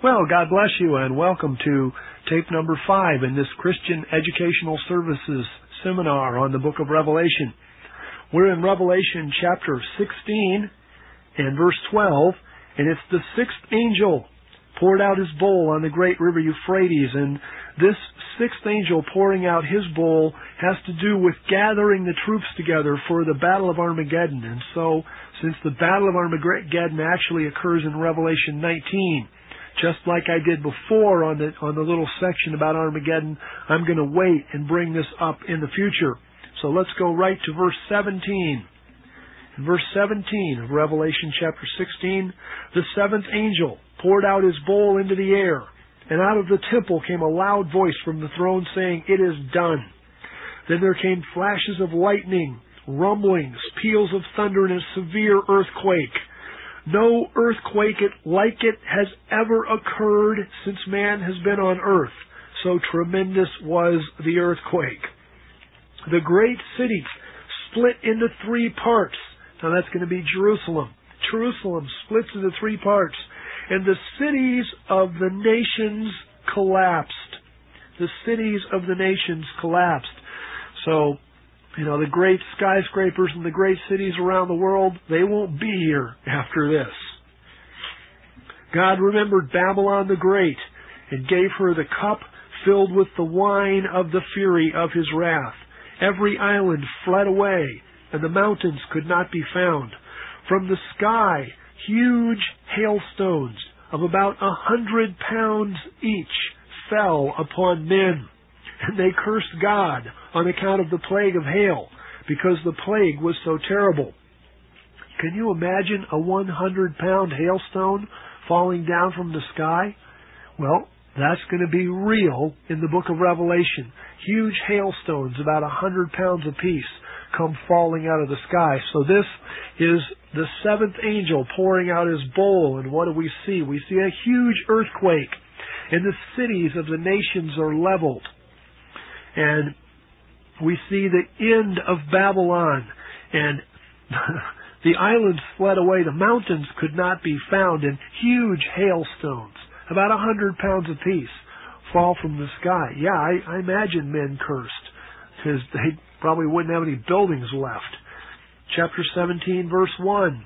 Well, God bless you and welcome to tape number 5 in this Christian Educational Services seminar on the book of Revelation. We're in Revelation chapter 16 and verse 12, and it's the sixth angel poured out his bowl on the great river Euphrates, and this sixth angel pouring out his bowl has to do with gathering the troops together for the Battle of Armageddon. And so, since the Battle of Armageddon actually occurs in Revelation 19, just like I did before on the little section about Armageddon, I'm going to wait and bring this up in the future. So let's go right to verse 17. In verse 17 of Revelation chapter 16, the seventh angel poured out his bowl into the air, and out of the temple came a loud voice from the throne saying, "It is done." Then there came flashes of lightning, rumblings, peals of thunder, and a severe earthquake. No earthquake like it has ever occurred since man has been on earth. So tremendous was the earthquake. The great city split into 3 parts. Now that's going to be Jerusalem. Jerusalem splits into 3 parts. And the cities of the nations collapsed. The cities of the nations collapsed. So, the great skyscrapers and the great cities around the world, they won't be here after this. God remembered Babylon the Great and gave her the cup filled with the wine of the fury of his wrath. Every island fled away, and the mountains could not be found. From the sky, huge hailstones of about 100 pounds each fell upon men, and they cursed God on account of the plague of hail, because the plague was so terrible. Can you imagine a 100-pound hailstone falling down from the sky? Well, that's going to be real in the book of Revelation. Huge hailstones, about 100 pounds apiece, come falling out of the sky. So this is the seventh angel pouring out his bowl, and what do we see? We see a huge earthquake, and the cities of the nations are leveled. And we see the end of Babylon, and the islands fled away. The mountains could not be found, and huge hailstones, about 100 pounds apiece, fall from the sky. Yeah, I imagine men cursed, because they probably wouldn't have any buildings left. Chapter 17, verse 1.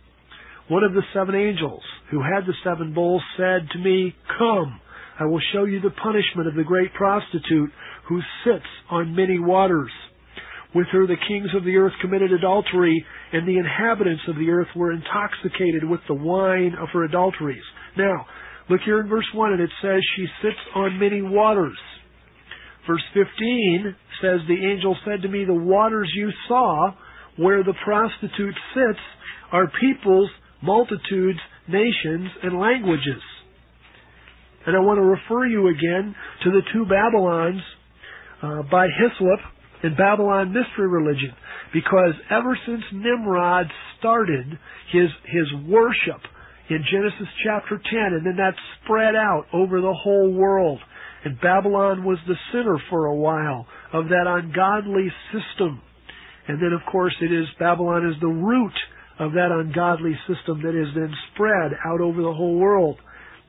One of the 7 angels who had the 7 bowls said to me, "Come, I will show you the punishment of the great prostitute who sits on many waters. With her the kings of the earth committed adultery, and the inhabitants of the earth were intoxicated with the wine of her adulteries." Now, look here in verse 1, and it says she sits on many waters. Verse 15 says, "The angel said to me, the waters you saw where the prostitute sits are peoples, multitudes, nations, and languages." And I want to refer you again to the 2 Babylons by Hislop in Babylon Mystery Religion, because ever since Nimrod started his worship in Genesis chapter 10, and then that spread out over the whole world, and Babylon was the center for a while of that ungodly system. And then, of course, Babylon is the root of that ungodly system that is then spread out over the whole world.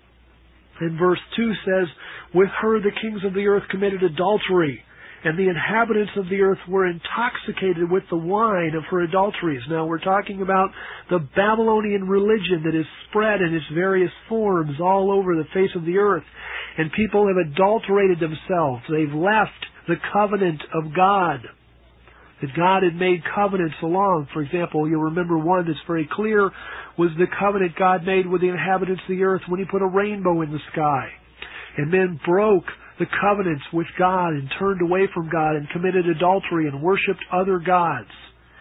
And verse 2 says, "With her the kings of the earth committed adultery, and the inhabitants of the earth were intoxicated with the wine of her adulteries." Now we're talking about the Babylonian religion that is spread in its various forms all over the face of the earth. And people have adulterated themselves. They've left the covenant of God, that God had made covenants along. For example, you'll remember one that's very clear was the covenant God made with the inhabitants of the earth when He put a rainbow in the sky. And men broke the covenants with God and turned away from God and committed adultery and worshipped other gods.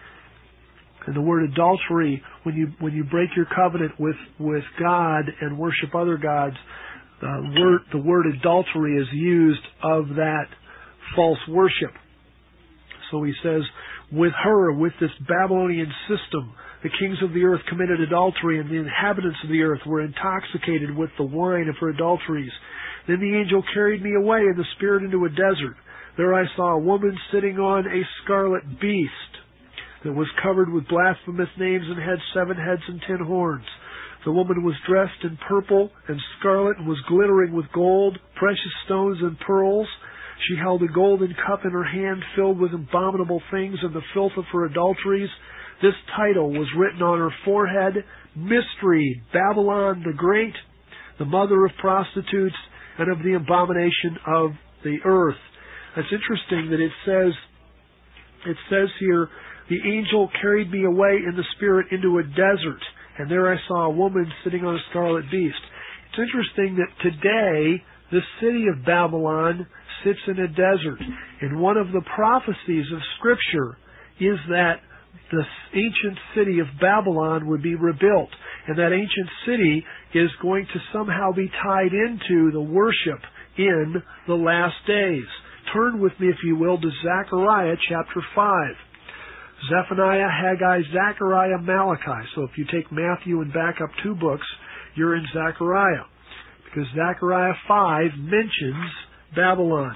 And the word adultery, when you break your covenant with God and worship other gods, the word adultery is used of that false worship. So he says, with her, with this Babylonian system, the kings of the earth committed adultery, and the inhabitants of the earth were intoxicated with the wine of her adulteries. Then the angel carried me away in the spirit into a desert. There I saw a woman sitting on a scarlet beast that was covered with blasphemous names and had 7 heads and 10 horns. The woman was dressed in purple and scarlet and was glittering with gold, precious stones and pearls. She held a golden cup in her hand filled with abominable things and the filth of her adulteries. This title was written on her forehead, Mystery, Babylon the Great, the mother of prostitutes and of the abomination of the earth. It's interesting that it says here, the angel carried me away in the spirit into a desert, and there I saw a woman sitting on a scarlet beast. It's interesting that today the city of Babylon sits in a desert, and one of the prophecies of Scripture is that the ancient city of Babylon would be rebuilt, and that ancient city is going to somehow be tied into the worship in the last days. Turn with me, if you will, to Zechariah chapter 5. Zephaniah, Haggai, Zechariah, Malachi. So if you take Matthew and back up 2 books, you're in Zechariah. Because Zechariah 5 mentions Babylon.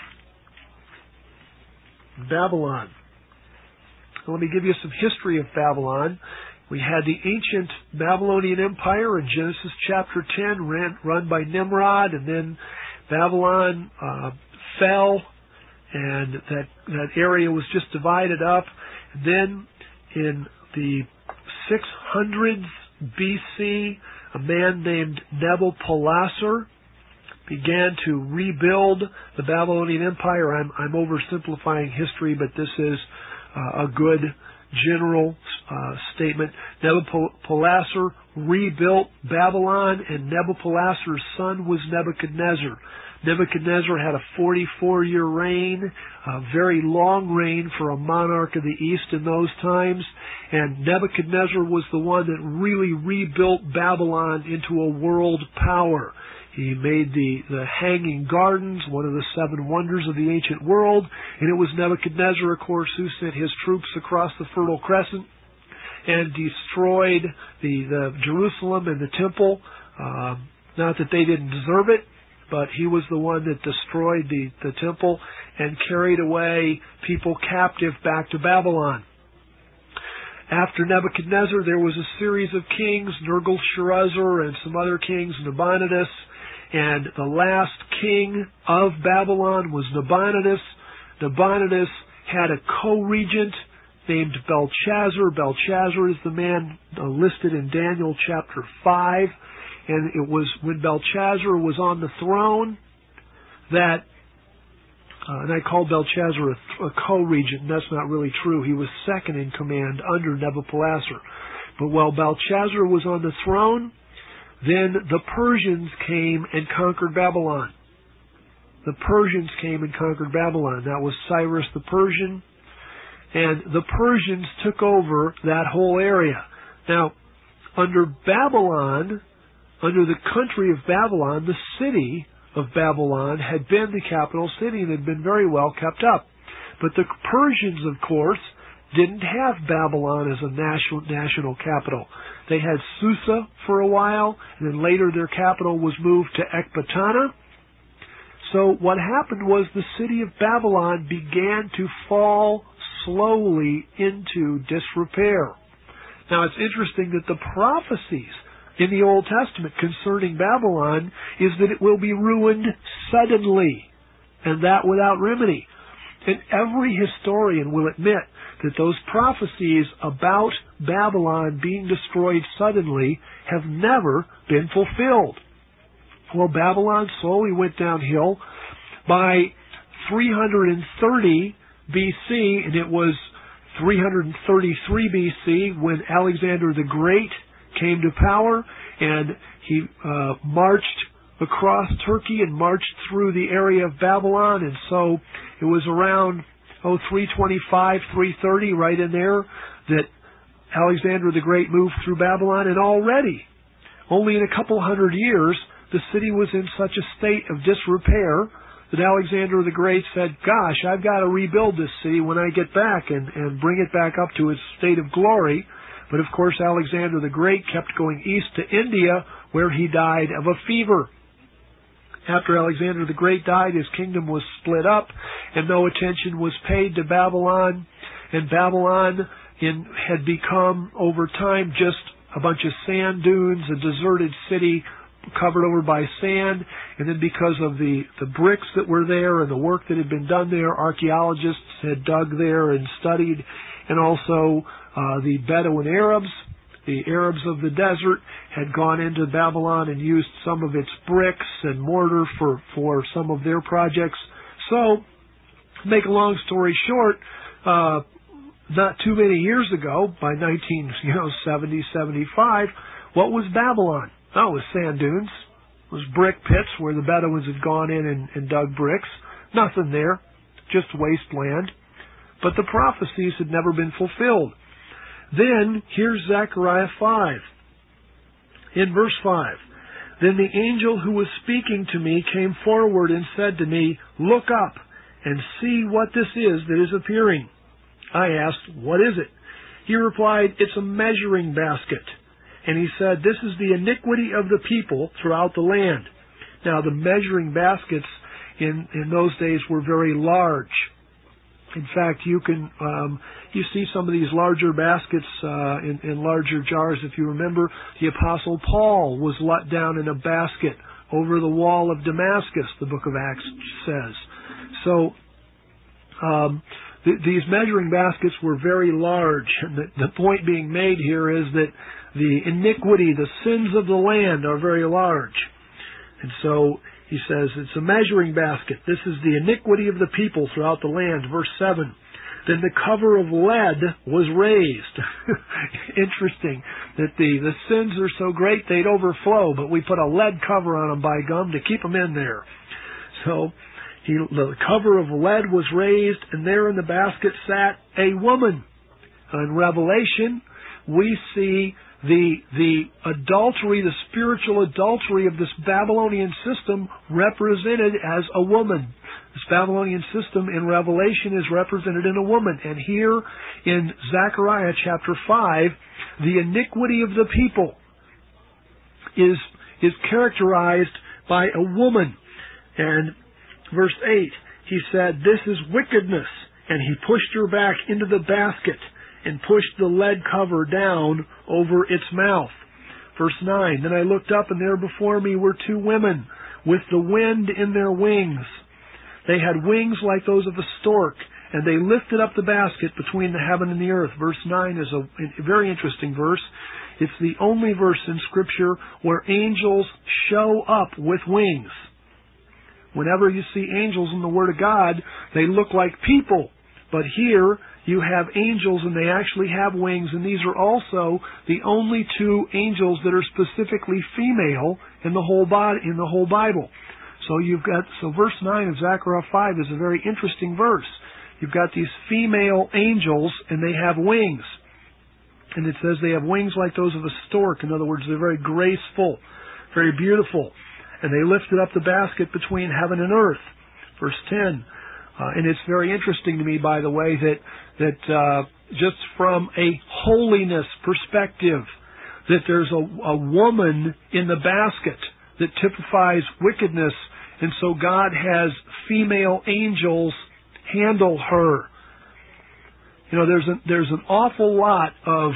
Babylon. Let me give you some history of Babylon. We had the ancient Babylonian Empire in Genesis chapter 10, run by Nimrod, and then Babylon fell, and that area was just divided up. Then in the 600s BC, a man named Nebuchadnezzar began to rebuild the Babylonian Empire. I'm oversimplifying history, but this is a good general statement. Nebuchadnezzar rebuilt Babylon, and Nebuchadnezzar's son was Nebuchadnezzar. Nebuchadnezzar had a 44-year reign, a very long reign for a monarch of the East in those times, and Nebuchadnezzar was the one that really rebuilt Babylon into a world power. He made the Hanging Gardens, one of the 7 wonders of the ancient world, and it was Nebuchadnezzar, of course, who sent his troops across the Fertile Crescent and destroyed the Jerusalem and the temple. Not that they didn't deserve it, but he was the one that destroyed the temple and carried away people captive back to Babylon. After Nebuchadnezzar, there was a series of kings, Nergal-Sharezer and some other kings, Nabonidus, and the last king of Babylon was Nabonidus. Nabonidus had a co-regent named Belshazzar. Belshazzar is the man listed in Daniel chapter 5. And it was when Belshazzar was on the throne that, and I call Belshazzar a co-regent, and that's not really true. He was second in command under Nebuchadnezzar. But while Belshazzar was on the throne, then the Persians came and conquered Babylon. The Persians came and conquered Babylon. That was Cyrus the Persian. And the Persians took over that whole area. Now, under Babylon, under the country of Babylon, the city of Babylon had been the capital city and had been very well kept up. But the Persians, of course, didn't have Babylon as a national capital. They had Susa for a while, and then later their capital was moved to Ecbatana. So what happened was the city of Babylon began to fall slowly into disrepair. Now it's interesting that the prophecies in the Old Testament concerning Babylon is that it will be ruined suddenly, and that without remedy. And every historian will admit that those prophecies about Babylon being destroyed suddenly have never been fulfilled. Well, Babylon slowly went downhill. By 330 BC, and it was 333 BC when Alexander the Great came to power, and he marched across Turkey and marched through the area of Babylon, and so it was around 325, 330, right in there, that Alexander the Great moved through Babylon, and already, only in a couple hundred years, the city was in such a state of disrepair that Alexander the Great said, gosh, I've got to rebuild this city when I get back and bring it back up to its state of glory. But of course, Alexander the Great kept going east to India, where he died of a fever. After Alexander the Great died, his kingdom was split up, and no attention was paid to Babylon. And Babylon had become, over time, just a bunch of sand dunes, a deserted city covered over by sand, and then because of the bricks that were there and the work that had been done there, archaeologists had dug there and studied, and also the Bedouin Arabs, the Arabs of the desert, had gone into Babylon and used some of its bricks and mortar for some of their projects. So, to make a long story short, not too many years ago, by 1970, 75, what was Babylon? Oh, it was sand dunes. It was brick pits where the Bedouins had gone in and dug bricks. Nothing there, just wasteland. But the prophecies had never been fulfilled. Then, here's Zechariah 5. In verse 5, "Then the angel who was speaking to me came forward and said to me, 'Look up and see what this is that is appearing.' I asked, 'What is it?' He replied, 'It's a measuring basket.' And he said, 'This is the iniquity of the people throughout the land.'" Now, the measuring baskets in those days were very large. In fact, you see some of these larger baskets in larger jars. If you remember, the Apostle Paul was let down in a basket over the wall of Damascus, the book of Acts says. So, these measuring baskets were very large. And the point being made here is that the iniquity, the sins of the land are very large. And so he says it's a measuring basket. This is the iniquity of the people throughout the land. Verse 7, "Then the cover of lead was raised." Interesting that the sins are so great they'd overflow, but we put a lead cover on them by gum to keep them in there. So the cover of lead was raised, and there in the basket sat a woman. In Revelation, we see the adultery, the spiritual adultery of this Babylonian system represented as a woman. This Babylonian system in Revelation is represented in a woman. And here in Zechariah chapter 5, the iniquity of the people is characterized by a woman. And verse 8, he said, "This is wickedness." And he pushed her back into the basket and pushed the lead cover down over its mouth. Verse 9, "Then I looked up, and there before me were two women with the wind in their wings. They had wings like those of a stork, and they lifted up the basket between the heaven and the earth." Verse 9 is a very interesting verse. It's the only verse in Scripture where angels show up with wings. Whenever you see angels in the Word of God, they look like people. But here, you have angels, and they actually have wings, and these are also the only two angels that are specifically female in the whole Bible. So verse 9 of Zechariah 5 is a very interesting verse. You've got these female angels, and they have wings. And it says they have wings like those of a stork. In other words, they're very graceful, very beautiful. And they lifted up the basket between heaven and earth. Verse 10. And it's very interesting to me, by the way, that just from a holiness perspective, that there's a woman in the basket that typifies wickedness, and so God has female angels handle her. You know, there's an awful lot of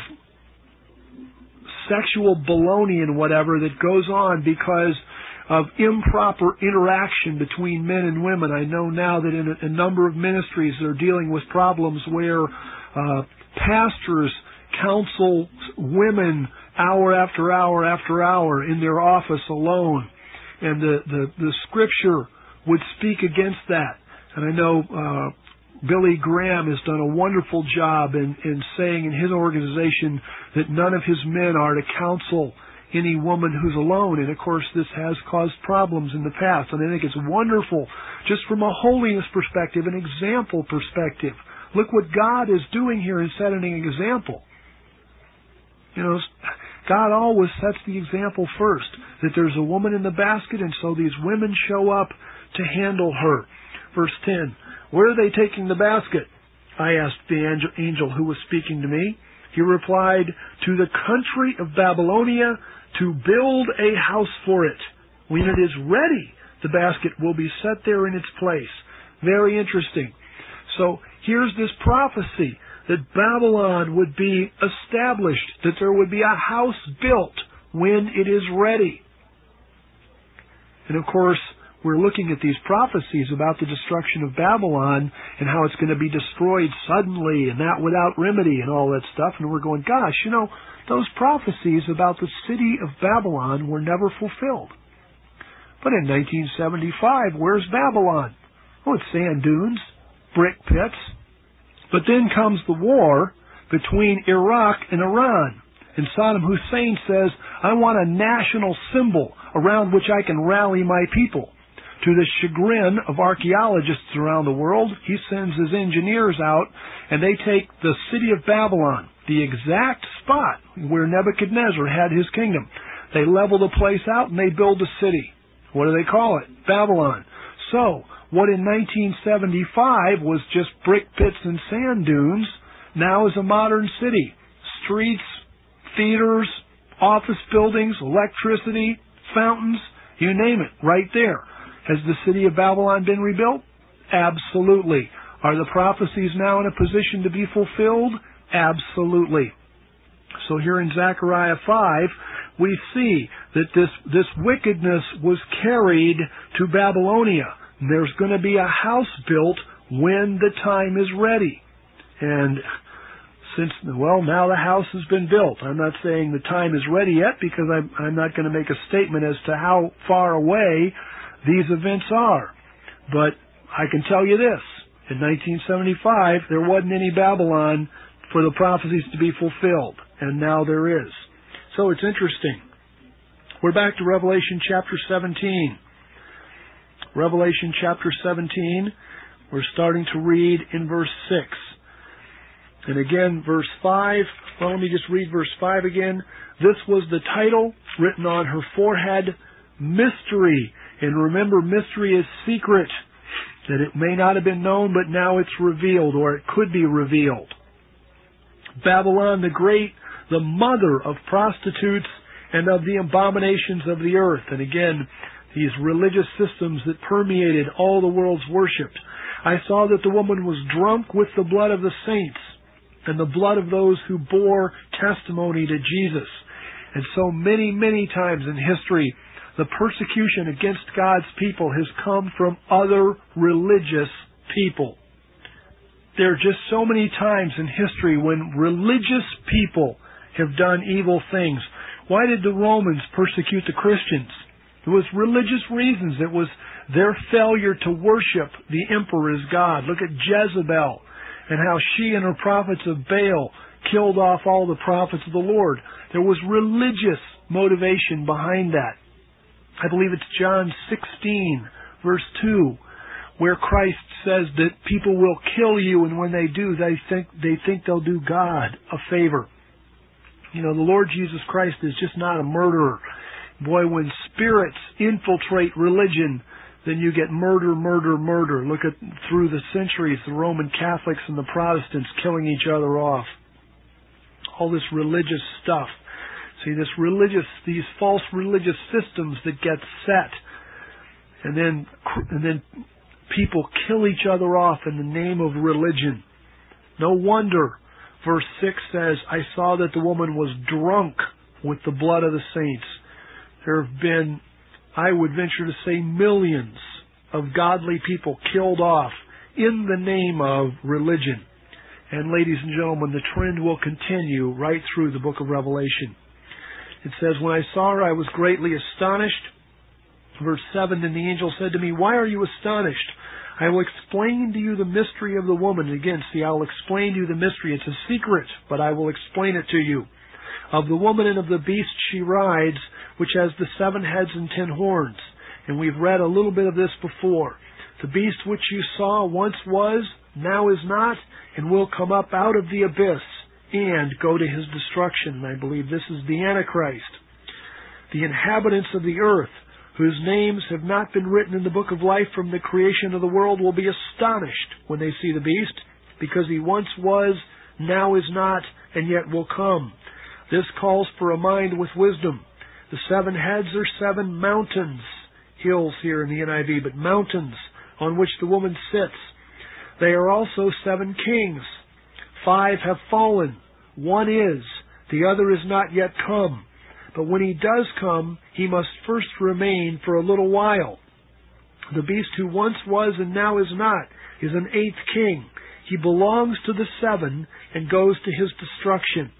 sexual baloney and whatever that goes on because of improper interaction between men and women. I know now that in a number of ministries they're dealing with problems where pastors counsel women hour after hour after hour in their office alone. And the Scripture would speak against that. And I know Billy Graham has done a wonderful job in saying in his organization that none of his men are to counsel any woman who's alone. And of course this has caused problems in the past. And I think it's wonderful just from a holiness perspective, an example perspective. Look what God is doing here in setting an example. You know, God always sets the example first, that there's a woman in the basket, and so these women show up to handle her. Verse 10, "Where are they taking the basket?" I asked the angel who was speaking to me. He replied, "To the country of Babylonia, to build a house for it. When it is ready, the basket will be set there in its place." Very interesting. So here's this prophecy that Babylon would be established, that there would be a house built when it is ready. And of course, we're looking at these prophecies about the destruction of Babylon and how it's going to be destroyed suddenly and that without remedy and all that stuff. And we're going, gosh, those prophecies about the city of Babylon were never fulfilled. But in 1975, where's Babylon? Oh, it's sand dunes, brick pits. But then comes the war between Iraq and Iran. And Saddam Hussein says, I want a national symbol around which I can rally my people. To the chagrin of archaeologists around the world, he sends his engineers out, and they take the city of Babylon, the exact spot where Nebuchadnezzar had his kingdom. They level the place out, and they build a city. What do they call it? Babylon. So, what in 1975 was just brick pits and sand dunes, now is a modern city. Streets, theaters, office buildings, electricity, fountains, you name it, right there. Has the city of Babylon been rebuilt? Absolutely. Are the prophecies now in a position to be fulfilled? Absolutely. So here in Zechariah 5, we see that this wickedness was carried to Babylonia. There's going to be a house built when the time is ready. And now the house has been built. I'm not saying the time is ready yet because I'm not going to make a statement as to how far away these events are. But I can tell you this. In 1975, there wasn't any Babylon for the prophecies to be fulfilled. And now there is. So it's interesting. We're back to Revelation chapter 17. Revelation chapter 17, we're starting to read in verse 6. And again, verse 5, well, let me just read verse 5 again. This was the title written on her forehead, Mystery. And remember, mystery is secret, that it may not have been known, but now it's revealed, or it could be revealed. Babylon the Great, the mother of prostitutes and of the abominations of the earth. And again, these religious systems that permeated all the world's worship. I saw that the woman was drunk with the blood of the saints and the blood of those who bore testimony to Jesus. And so many, many times in history, the persecution against God's people has come from other religious people. There are just so many times in history when religious people have done evil things. Why did the Romans persecute the Christians? It was religious reasons. It was their failure to worship the emperor as God. Look at Jezebel and how she and her prophets of Baal killed off all the prophets of the Lord. There was religious motivation behind that. I believe it's John 16, verse 2, where Christ says that people will kill you, and when they do, they think they'll do God a favor. The Lord Jesus Christ is just not a murderer. Boy, when spirits infiltrate religion, then you get murder, murder, murder. Look at through the centuries, the Roman Catholics and the Protestants killing each other off. All this religious stuff. See, these false religious systems that get set, and then people kill each other off in the name of religion. No wonder, verse 6 says, I saw that the woman was drunk with the blood of the saints. There have been, I would venture to say, millions of godly people killed off in the name of religion. And ladies and gentlemen, the trend will continue right through the book of Revelation. It says, when I saw her, I was greatly astonished. Verse 7, then the angel said to me, why are you astonished? I will explain to you the mystery of the woman. And again, see, I will explain to you the mystery. It's a secret, but I will explain it to you. Of the woman and of the beast she rides, which has the 7 heads and 10 horns. And we've read a little bit of this before. The beast which you saw once was, now is not, and will come up out of the abyss and go to his destruction. And I believe this is the Antichrist. The inhabitants of the earth, whose names have not been written in the book of life from the creation of the world, will be astonished when they see the beast, because he once was, now is not, and yet will come. This calls for a mind with wisdom. The 7 heads are 7 mountains, hills here in the NIV, but mountains on which the woman sits. They are also 7 kings. 5 have fallen. 1 is. The other is not yet come. But when he does come, he must first remain for a little while. The beast who once was and now is not is an 8th king. He belongs to the 7 and goes to his destruction.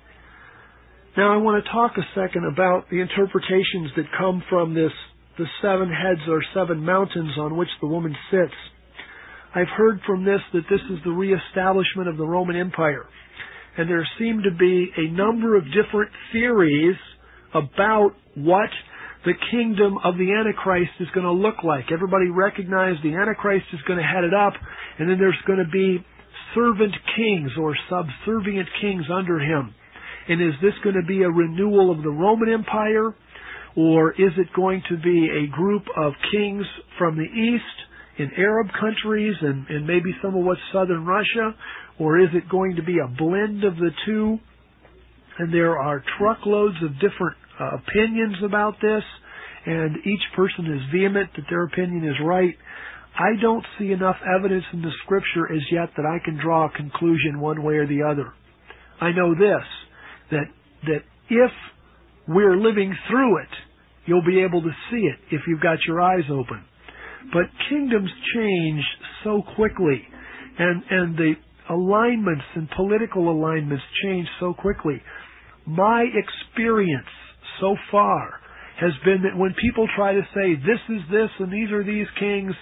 Now I want to talk a second about the interpretations that come from this, the 7 heads or 7 mountains on which the woman sits. I've heard from this that this is the reestablishment of the Roman Empire. And there seem to be a number of different theories about what the kingdom of the Antichrist is going to look like. Everybody recognizes the Antichrist is going to head it up, and then there's going to be servant kings or subservient kings under him. And is this going to be a renewal of the Roman Empire, or is it going to be a group of kings from the east in Arab countries and maybe some of what's southern Russia, or is it going to be a blend of the two? And there are truckloads of different opinions about this, and each person is vehement that their opinion is right. I don't see enough evidence in the Scripture as yet that I can draw a conclusion one way or the other. I know this, that if we're living through it, you'll be able to see it if you've got your eyes open. But kingdoms change so quickly, and the alignments and political alignments change so quickly. My experience so far has been that when people try to say this is this and these are these kings,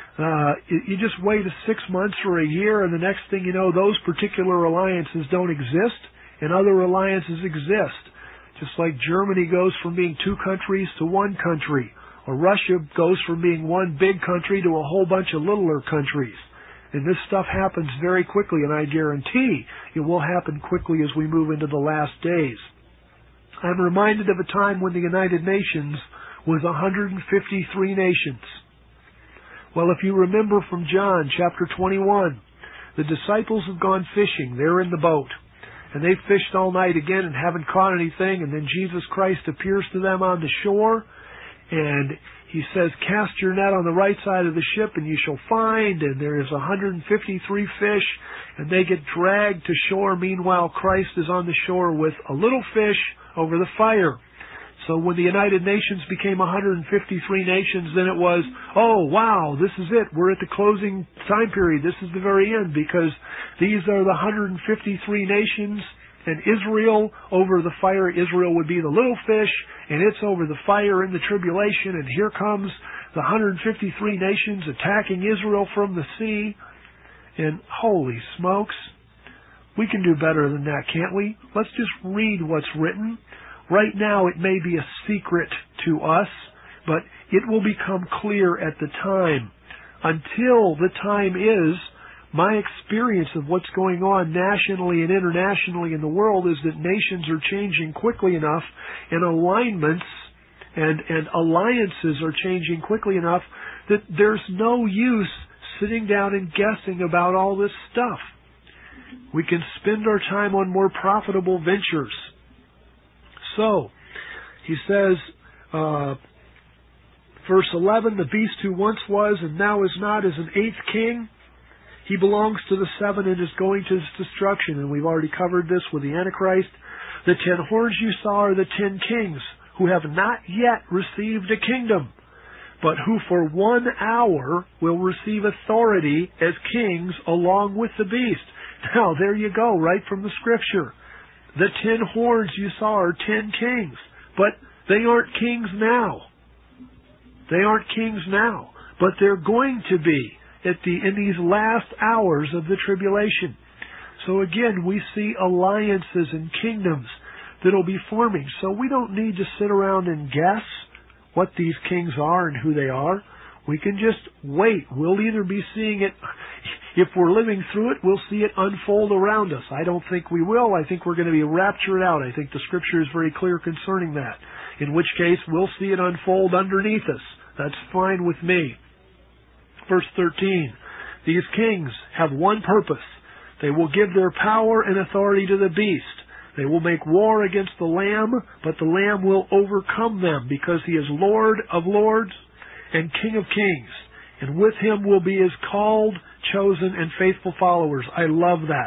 you just wait 6 months or a year, and the next thing you know, those particular alliances don't exist, and other alliances exist. Just like Germany goes from being 2 countries to 1 country, or Russia goes from being 1 big country to a whole bunch of littler countries. And this stuff happens very quickly, and I guarantee it will happen quickly as we move into the last days. I'm reminded of a time when the United Nations was 153 nations. Well, if you remember from John chapter 21, the disciples have gone fishing. They're in the boat. And they fished all night again and haven't caught anything. And then Jesus Christ appears to them on the shore. And he says, cast your net on the right side of the ship and you shall find. And there is 153 fish. And they get dragged to shore. Meanwhile, Christ is on the shore with a little fish over the fire. So when the United Nations became 153 nations, then it was, oh, wow, this is it. We're at the closing time period. This is the very end, because these are the 153 nations, and Israel over the fire. Israel would be the little fish, and it's over the fire in the tribulation, and here comes the 153 nations attacking Israel from the sea. And holy smokes, we can do better than that, can't we? Let's just read what's written. Right now it may be a secret to us, but it will become clear at the time. Until the time is, my experience of what's going on nationally and internationally in the world is that nations are changing quickly enough, and alignments and alliances are changing quickly enough that there's no use sitting down and guessing about all this stuff. We can spend our time on more profitable ventures. So, he says, verse 11, the beast who once was and now is not is an 8th king. He belongs to the 7 and is going to his destruction. And we've already covered this with the Antichrist. The 10 horns you saw are the 10 kings who have not yet received a kingdom, but who for 1 hour will receive authority as kings along with the beast. Now, there you go, right from the Scripture. The 10 horns you saw are 10 kings, but they aren't kings now. They aren't kings now, but they're going to be in these last hours of the tribulation. So again, we see alliances and kingdoms that will be forming. So we don't need to sit around and guess what these kings are and who they are. We can just wait. We'll either be seeing it. If we're living through it, we'll see it unfold around us. I don't think we will. I think we're going to be raptured out. I think the Scripture is very clear concerning that. In which case, we'll see it unfold underneath us. That's fine with me. Verse 13, these kings have one purpose. They will give their power and authority to the beast. They will make war against the Lamb, but the Lamb will overcome them because he is Lord of lords and King of kings. And with him will be his called, chosen, and faithful followers. I love that.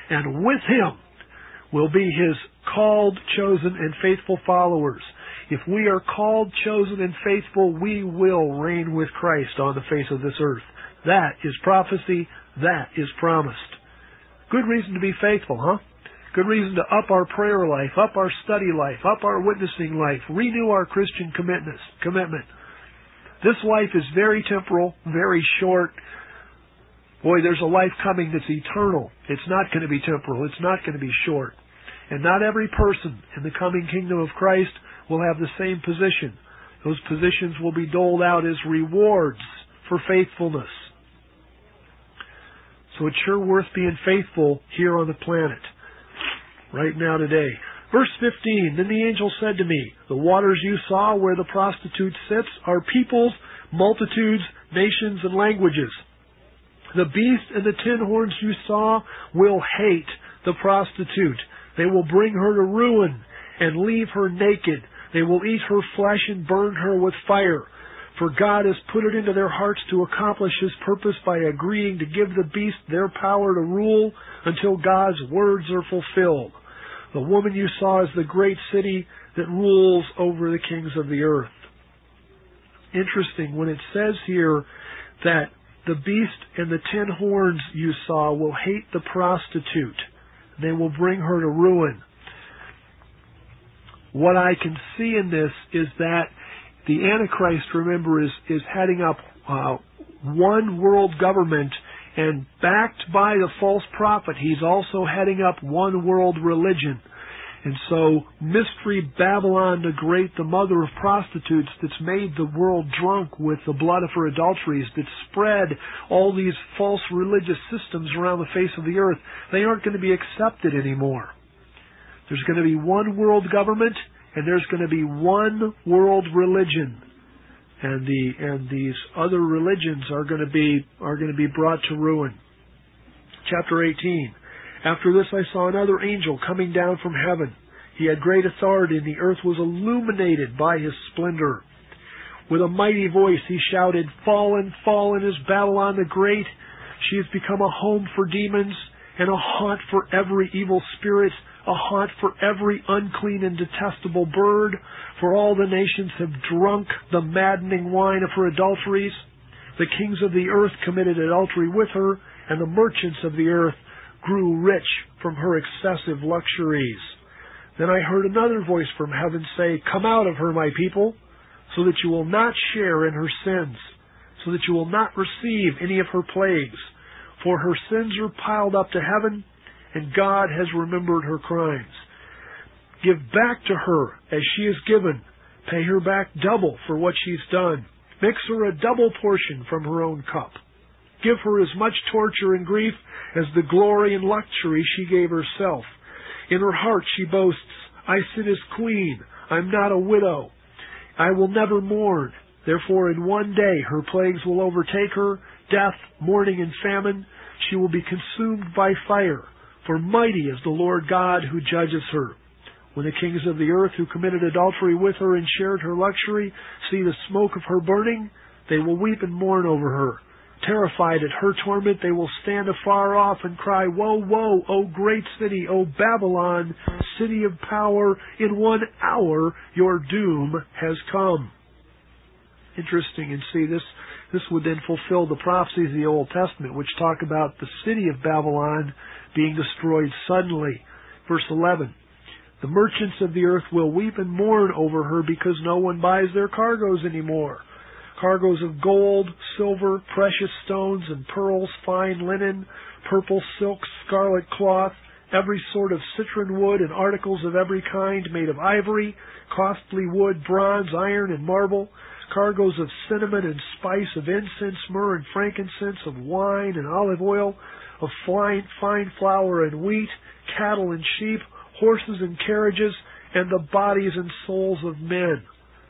and with Him will be His called, chosen, and faithful followers. If we are called, chosen, and faithful, we will reign with Christ on the face of this earth. That is prophecy. That is promised. Good reason to be faithful, huh? Good reason to up our prayer life, up our study life, up our witnessing life, renew our Christian commitment. This life is very temporal, very short. Boy, there's a life coming that's eternal. It's not going to be temporal. It's not going to be short. And not every person in the coming kingdom of Christ will have the same position. Those positions will be doled out as rewards for faithfulness. So it's sure worth being faithful here on the planet, right now today. Verse 15, then the angel said to me, the waters you saw where the prostitute sits are peoples, multitudes, nations, and languages. The beast and the 10 horns you saw will hate the prostitute. They will bring her to ruin and leave her naked. They will eat her flesh and burn her with fire. For God has put it into their hearts to accomplish His purpose by agreeing to give the beast their power to rule until God's words are fulfilled. The woman you saw is the great city that rules over the kings of the earth. Interesting, when it says here that the beast and the 10 horns you saw will hate the prostitute. They will bring her to ruin. What I can see in this is that the Antichrist, remember, is heading up one world government, and backed by the false prophet, he's also heading up one world religion. And so, Mystery Babylon the Great, the mother of prostitutes, that's made the world drunk with the blood of her adulteries, that spread all these false religious systems around the face of the earth, they aren't going to be accepted anymore. There's going to be one world government, and there's going to be one world religion. And these other religions are going to be brought to ruin. Chapter 18. After this I saw another angel coming down from heaven. He had great authority, and the earth was illuminated by his splendor. With a mighty voice he shouted, "Fallen, fallen is Babylon the Great. She has become a home for demons, and a haunt for every evil spirit, a haunt for every unclean and detestable bird. For all the nations have drunk the maddening wine of her adulteries. The kings of the earth committed adultery with her, and the merchants of the earth grew rich from her excessive luxuries." Then I heard another voice from heaven say, "Come out of her, my people, so that you will not share in her sins, so that you will not receive any of her plagues. For her sins are piled up to heaven, and God has remembered her crimes. Give back to her as she is given. Pay her back double for what she's done. Mix her a double portion from her own cup. Give her as much torture and grief as the glory and luxury she gave herself. In her heart she boasts, 'I sit as queen. I'm not a widow. I will never mourn.' Therefore in one day her plagues will overtake her, death, mourning, and famine. She will be consumed by fire, for mighty is the Lord God who judges her. When the kings of the earth who committed adultery with her and shared her luxury see the smoke of her burning, they will weep and mourn over her. Terrified at her torment, they will stand afar off and cry, 'Woe, woe, O great city, O Babylon, city of power! In 1 hour your doom has come.'" Interesting, and see, this would then fulfill the prophecies of the Old Testament, which talk about the city of Babylon being destroyed suddenly. Verse 11, "The merchants of the earth will weep and mourn over her because no one buys their cargoes anymore. Cargoes of gold, silver, precious stones, and pearls, fine linen, purple silk, scarlet cloth, every sort of citron wood, and articles of every kind made of ivory, costly wood, bronze, iron, and marble, cargoes of cinnamon and spice, of incense, myrrh, and frankincense, of wine and olive oil, of fine flour and wheat, cattle and sheep, horses and carriages, and the bodies and souls of men."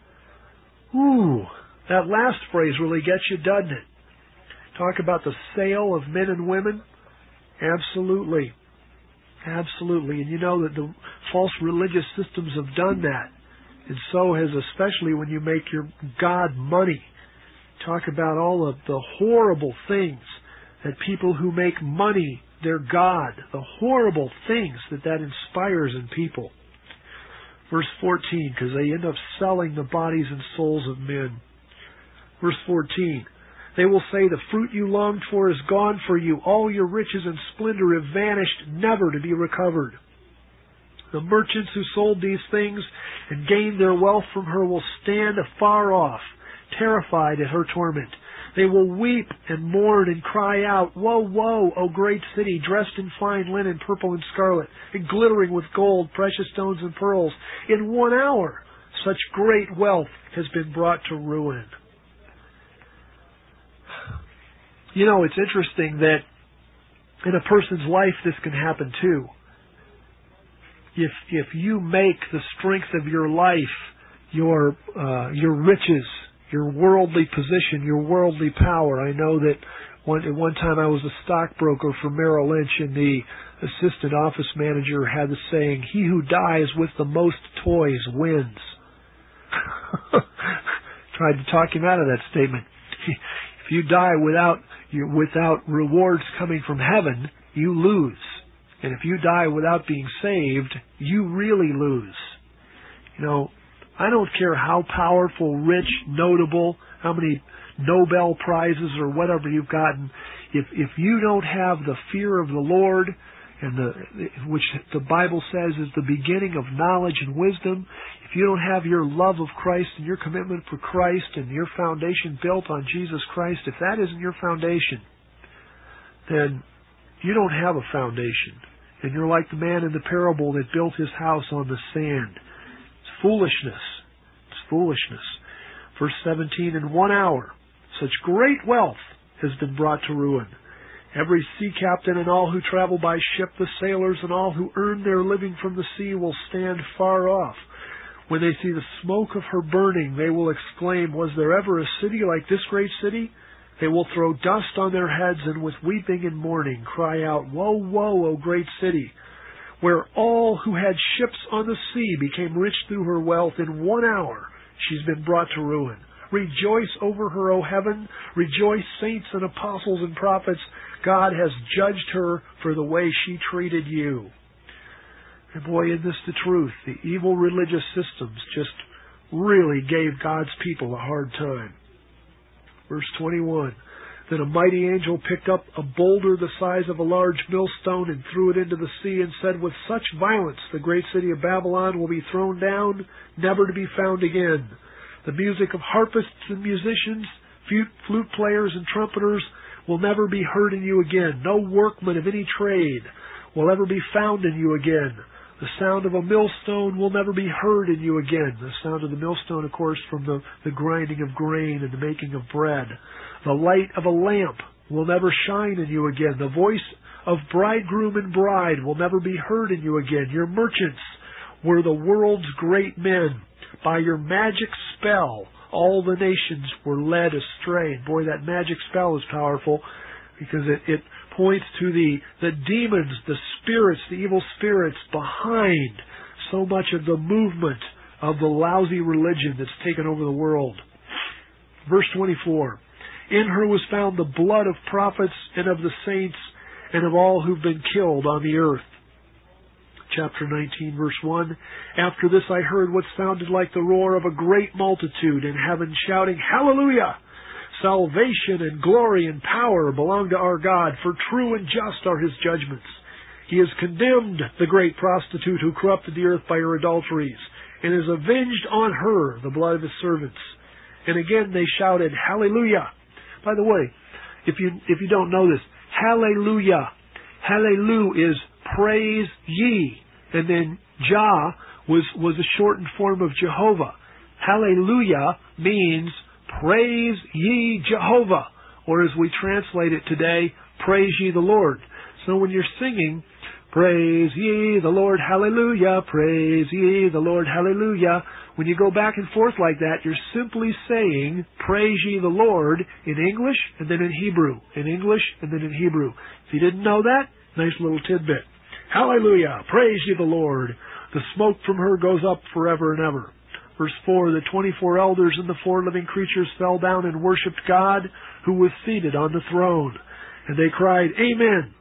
Ooh, that last phrase really gets you, doesn't it? Talk about the sale of men and women. Absolutely. Absolutely. And you know that the false religious systems have done that. And so has, especially when you make your God money. Talk about all of the horrible things that people who make money their God, the horrible things that inspires in people. Verse 14, because they end up selling the bodies and souls of men. Verse 14, they will say, the fruit you longed for is gone for you. All your riches and splendor have vanished, never to be recovered. The merchants who sold these things and gained their wealth from her will stand afar off, terrified at her torment. They will weep and mourn and cry out, woe, woe, O great city, dressed in fine linen, purple and scarlet, and glittering with gold, precious stones and pearls. In 1 hour, such great wealth has been brought to ruin. You know, it's interesting that in a person's life this can happen too. If you make the strength of your life your riches, your worldly position, your worldly power. I know that at one time I was a stockbroker for Merrill Lynch, and the assistant office manager had the saying, he who dies with the most toys wins. Tried to talk him out of that statement. If you die without rewards coming from heaven, you lose. And if you die without being saved, you really lose. You know, I don't care how powerful, rich, notable, how many Nobel Prizes or whatever you've gotten. If you don't have the fear of the Lord, and which the Bible says is the beginning of knowledge and wisdom, if you don't have your love of Christ and your commitment for Christ and your foundation built on Jesus Christ, if that isn't your foundation, then you don't have a foundation. And you're like the man in the parable that built his house on the sand. It's foolishness. It's foolishness. Verse 17, in 1 hour, such great wealth has been brought to ruin. Every sea captain and all who travel by ship, the sailors and all who earn their living from the sea will stand far off. When they see the smoke of her burning, they will exclaim, was there ever a city like this great city? They will throw dust on their heads and with weeping and mourning cry out, woe, woe, O great city, where all who had ships on the sea became rich through her wealth. In 1 hour she's been brought to ruin. Rejoice over her, O heaven. Rejoice, saints and apostles and prophets. God has judged her for the way she treated you. And boy, isn't this the truth? The evil religious systems just really gave God's people a hard time. Verse 21, then a mighty angel picked up a boulder the size of a large millstone and threw it into the sea and said, with such violence the great city of Babylon will be thrown down, never to be found again. The music of harpists and musicians, flute players and trumpeters will never be heard in you again. No workman of any trade will ever be found in you again. The sound of a millstone will never be heard in you again. The sound of the millstone, of course, from the grinding of grain and the making of bread. The light of a lamp will never shine in you again. The voice of bridegroom and bride will never be heard in you again. Your merchants were the world's great men. By your magic spell, all the nations were led astray. Boy, that magic spell is powerful because it points to the demons, the spirits, the evil spirits behind so much of the movement of the lousy religion that's taken over the world. Verse 24, in her was found the blood of prophets and of the saints and of all who've been killed on the earth. Chapter 19, verse 1, after this I heard what sounded like the roar of a great multitude in heaven shouting, Hallelujah! Salvation and glory and power belong to our God, for true and just are His judgments. He has condemned the great prostitute who corrupted the earth by her adulteries, and has avenged on her the blood of His servants. And again they shouted, Hallelujah! By the way, if you don't know this, Hallelujah! Hallelujah is praise ye. And then Jah was a shortened form of Jehovah. Hallelujah means praise ye Jehovah, or as we translate it today, praise ye the Lord. So when you're singing, praise ye the Lord, hallelujah, praise ye the Lord, hallelujah, when you go back and forth like that, you're simply saying, praise ye the Lord in English and then in Hebrew, in English and then in Hebrew. If you didn't know that, nice little tidbit. Hallelujah, praise ye the Lord. The smoke from her goes up forever and ever. Verse 4, the 24 elders and the 4 living creatures fell down and worshipped God who was seated on the throne. And they cried, Amen.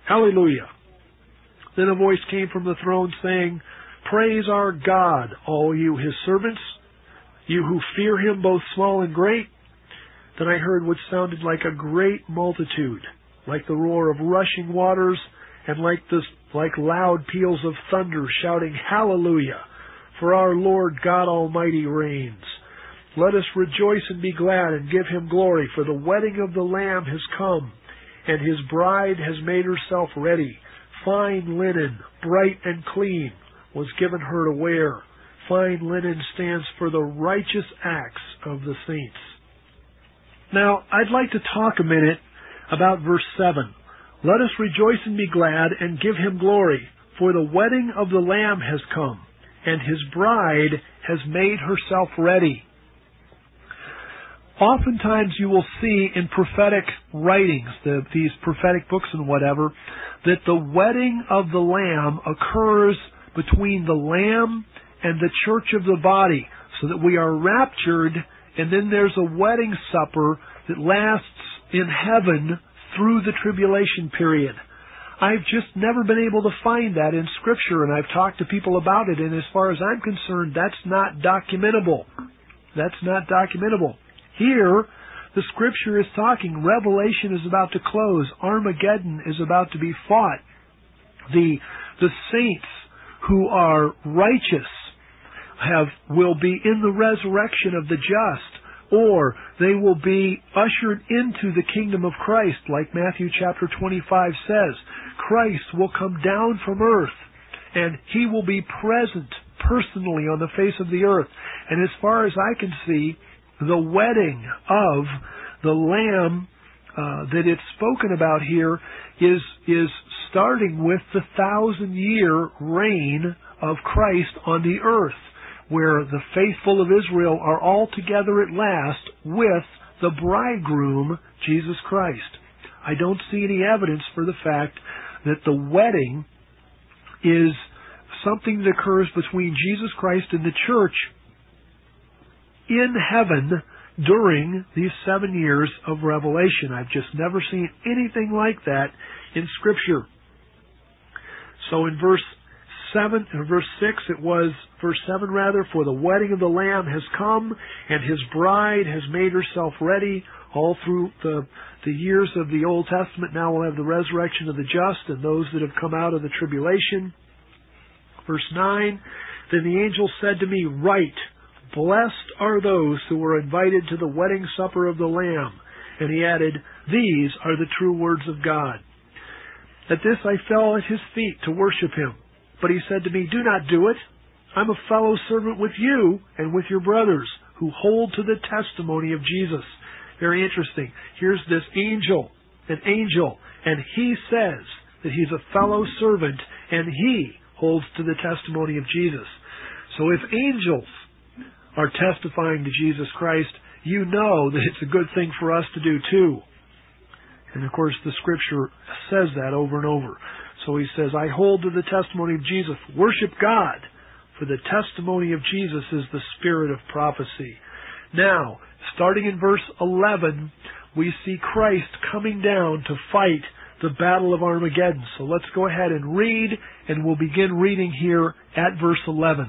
Hallelujah. Then a voice came from the throne saying, Praise our God, all you his servants, you who fear him, both small and great. Then I heard what sounded like a great multitude, like the roar of rushing waters, and like loud peals of thunder, shouting, Hallelujah! For our Lord God Almighty reigns. Let us rejoice and be glad and give him glory, for the wedding of the Lamb has come, and his bride has made herself ready. Fine linen, bright and clean, was given her to wear. Fine linen stands for the righteous acts of the saints. Now, I'd like to talk a minute about verse 7. Let us rejoice and be glad and give him glory, for the wedding of the Lamb has come, and his bride has made herself ready. Oftentimes you will see in prophetic writings, these prophetic books and whatever, that the wedding of the Lamb occurs between the Lamb and the church of the body, so that we are raptured, and then there's a wedding supper that lasts in heaven through the tribulation period. I've just never been able to find that in Scripture, and I've talked to people about it, and as far as I'm concerned, that's not documentable. That's not documentable. Here, the Scripture is talking, Revelation is about to close, Armageddon is about to be fought. The saints who are righteous will be in the resurrection of the just, or they will be ushered into the kingdom of Christ, like Matthew chapter 25 says. Christ will come down from earth, and he will be present personally on the face of the earth. And as far as I can see, the wedding of the Lamb that it's spoken about here is starting with the 1,000-year reign of Christ on the earth, where the faithful of Israel are all together at last with the bridegroom, Jesus Christ. I don't see any evidence for the fact that the wedding is something that occurs between Jesus Christ and the church in heaven during these 7 years of Revelation. I've just never seen anything like that in Scripture. So in verse 6, it was, verse 7 rather, for the wedding of the Lamb has come, and his bride has made herself ready. All through the years of the Old Testament, now we'll have the resurrection of the just and those that have come out of the tribulation. Verse 9, then the angel said to me, Write, blessed are those who are invited to the wedding supper of the Lamb. And he added, These are the true words of God. At this I fell at his feet to worship him. But he said to me, Do not do it. I'm a fellow servant with you and with your brothers who hold to the testimony of Jesus. Very interesting. Here's this angel, an angel, and he says that he's a fellow servant and he holds to the testimony of Jesus. So if angels are testifying to Jesus Christ, you know that it's a good thing for us to do too. And of course the Scripture says that over and over. So he says, I hold to the testimony of Jesus. Worship God, for the testimony of Jesus is the spirit of prophecy. Now, starting in verse 11, we see Christ coming down to fight the battle of Armageddon. So let's go ahead and read, and we'll begin reading here at verse 11.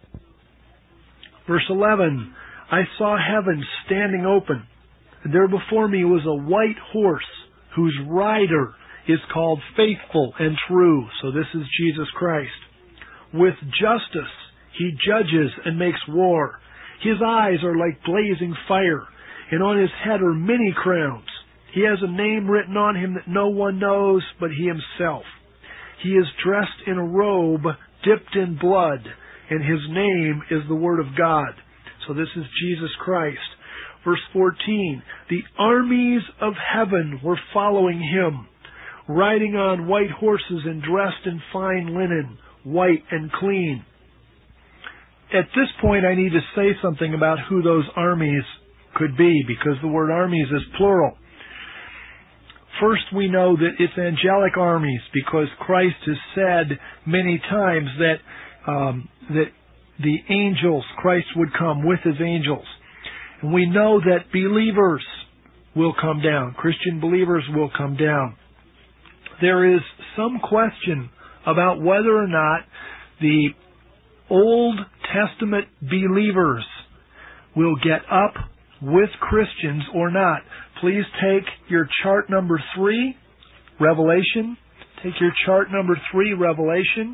Verse 11, I saw heaven standing open, and there before me was a white horse, whose rider is called Faithful and True. So this is Jesus Christ. With justice he judges and makes war. His eyes are like blazing fire, and on his head are many crowns. He has a name written on him that no one knows but he himself. He is dressed in a robe dipped in blood, and his name is the Word of God. So this is Jesus Christ. Verse 14, the armies of heaven were following him, riding on white horses and dressed in fine linen, white and clean. At this point, I need to say something about who those armies could be, because the word armies is plural. First, we know that it's angelic armies, because Christ has said many times that the angels, Christ would come with his angels. And we know that believers will come down. Christian believers will come down. There is some question about whether or not the Old Testament believers will get up with Christians or not. Please take your chart number 3, Revelation. Take your chart number 3, Revelation.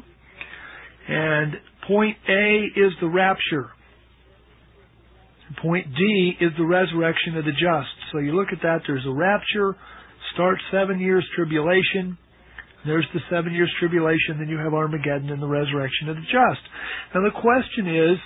And point A is the rapture. Point D is the resurrection of the just. So you look at that, there's a rapture, start 7 years tribulation. There's the 7 years tribulation, then you have Armageddon and the resurrection of the just. Now the question is,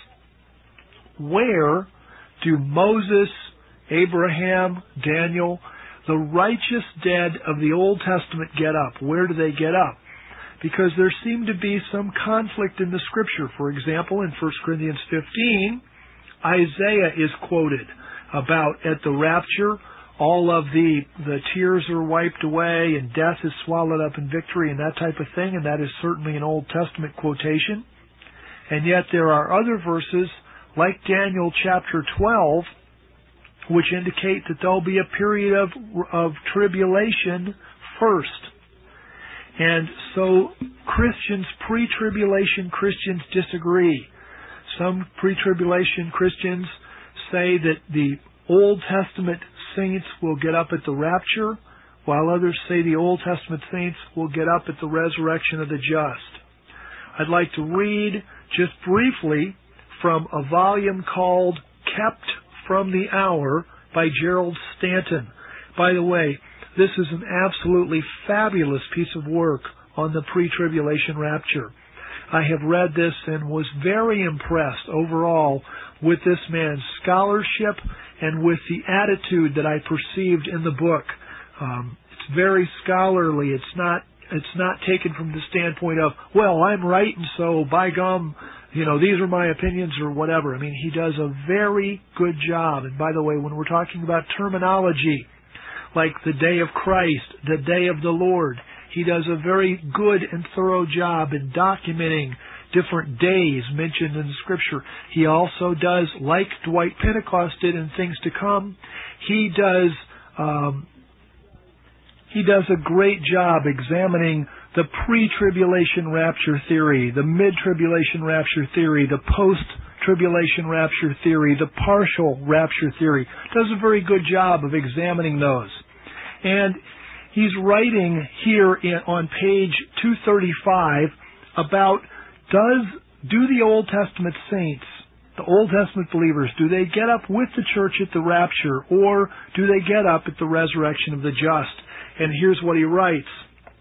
where do Moses, Abraham, Daniel, the righteous dead of the Old Testament get up? Where do they get up? Because there seemed to be some conflict in the Scripture. For example, in 1 Corinthians 15, Isaiah is quoted about at the rapture, all of the tears are wiped away and death is swallowed up in victory and that type of thing, and that is certainly an Old Testament quotation. And yet there are other verses, like Daniel chapter 12, which indicate that there'll be a period of tribulation first. And so Christians, pre-tribulation Christians disagree. Some pre-tribulation Christians say that the Old Testament saints will get up at the rapture, while others say the Old Testament saints will get up at the resurrection of the just. I'd like to read just briefly from a volume called Kept from the Hour by Gerald Stanton. By the way, this is an absolutely fabulous piece of work on the pre-tribulation rapture. I have read this and was very impressed overall with this man's scholarship and with the attitude that I perceived in the book. It's very scholarly. It's not taken from the standpoint of, well, I'm right and so by gum, these are my opinions or whatever. I mean, he does a very good job. And by the way, when we're talking about terminology like the day of Christ, the day of the Lord, he does a very good and thorough job in documenting different days mentioned in the Scripture. He also does, like Dwight Pentecost did in Things to Come, he does a great job examining the pre-tribulation rapture theory, the mid-tribulation rapture theory, the post-tribulation rapture theory, the partial rapture theory. Does a very good job of examining those. And he's writing here on page 235 about do the Old Testament saints, the Old Testament believers, do they get up with the church at the rapture, or do they get up at the resurrection of the just? And here's what he writes.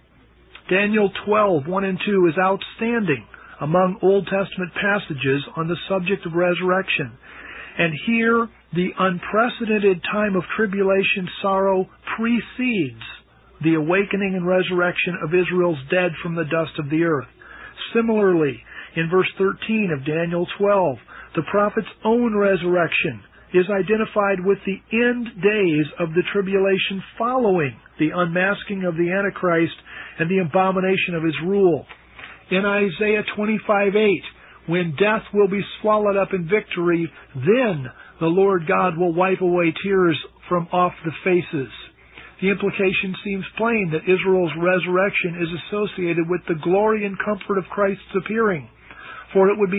Daniel 12:1 and 2 is outstanding among Old Testament passages on the subject of resurrection. And here, the unprecedented time of tribulation sorrow precedes the awakening and resurrection of Israel's dead from the dust of the earth. Similarly, in verse 13 of Daniel 12, the prophet's own resurrection is identified with the end days of the tribulation following the unmasking of the Antichrist and the abomination of his rule. In Isaiah 25:8, when death will be swallowed up in victory, then the Lord God will wipe away tears from off the faces. The implication seems plain that Israel's resurrection is associated with the glory and comfort of Christ's appearing. For it would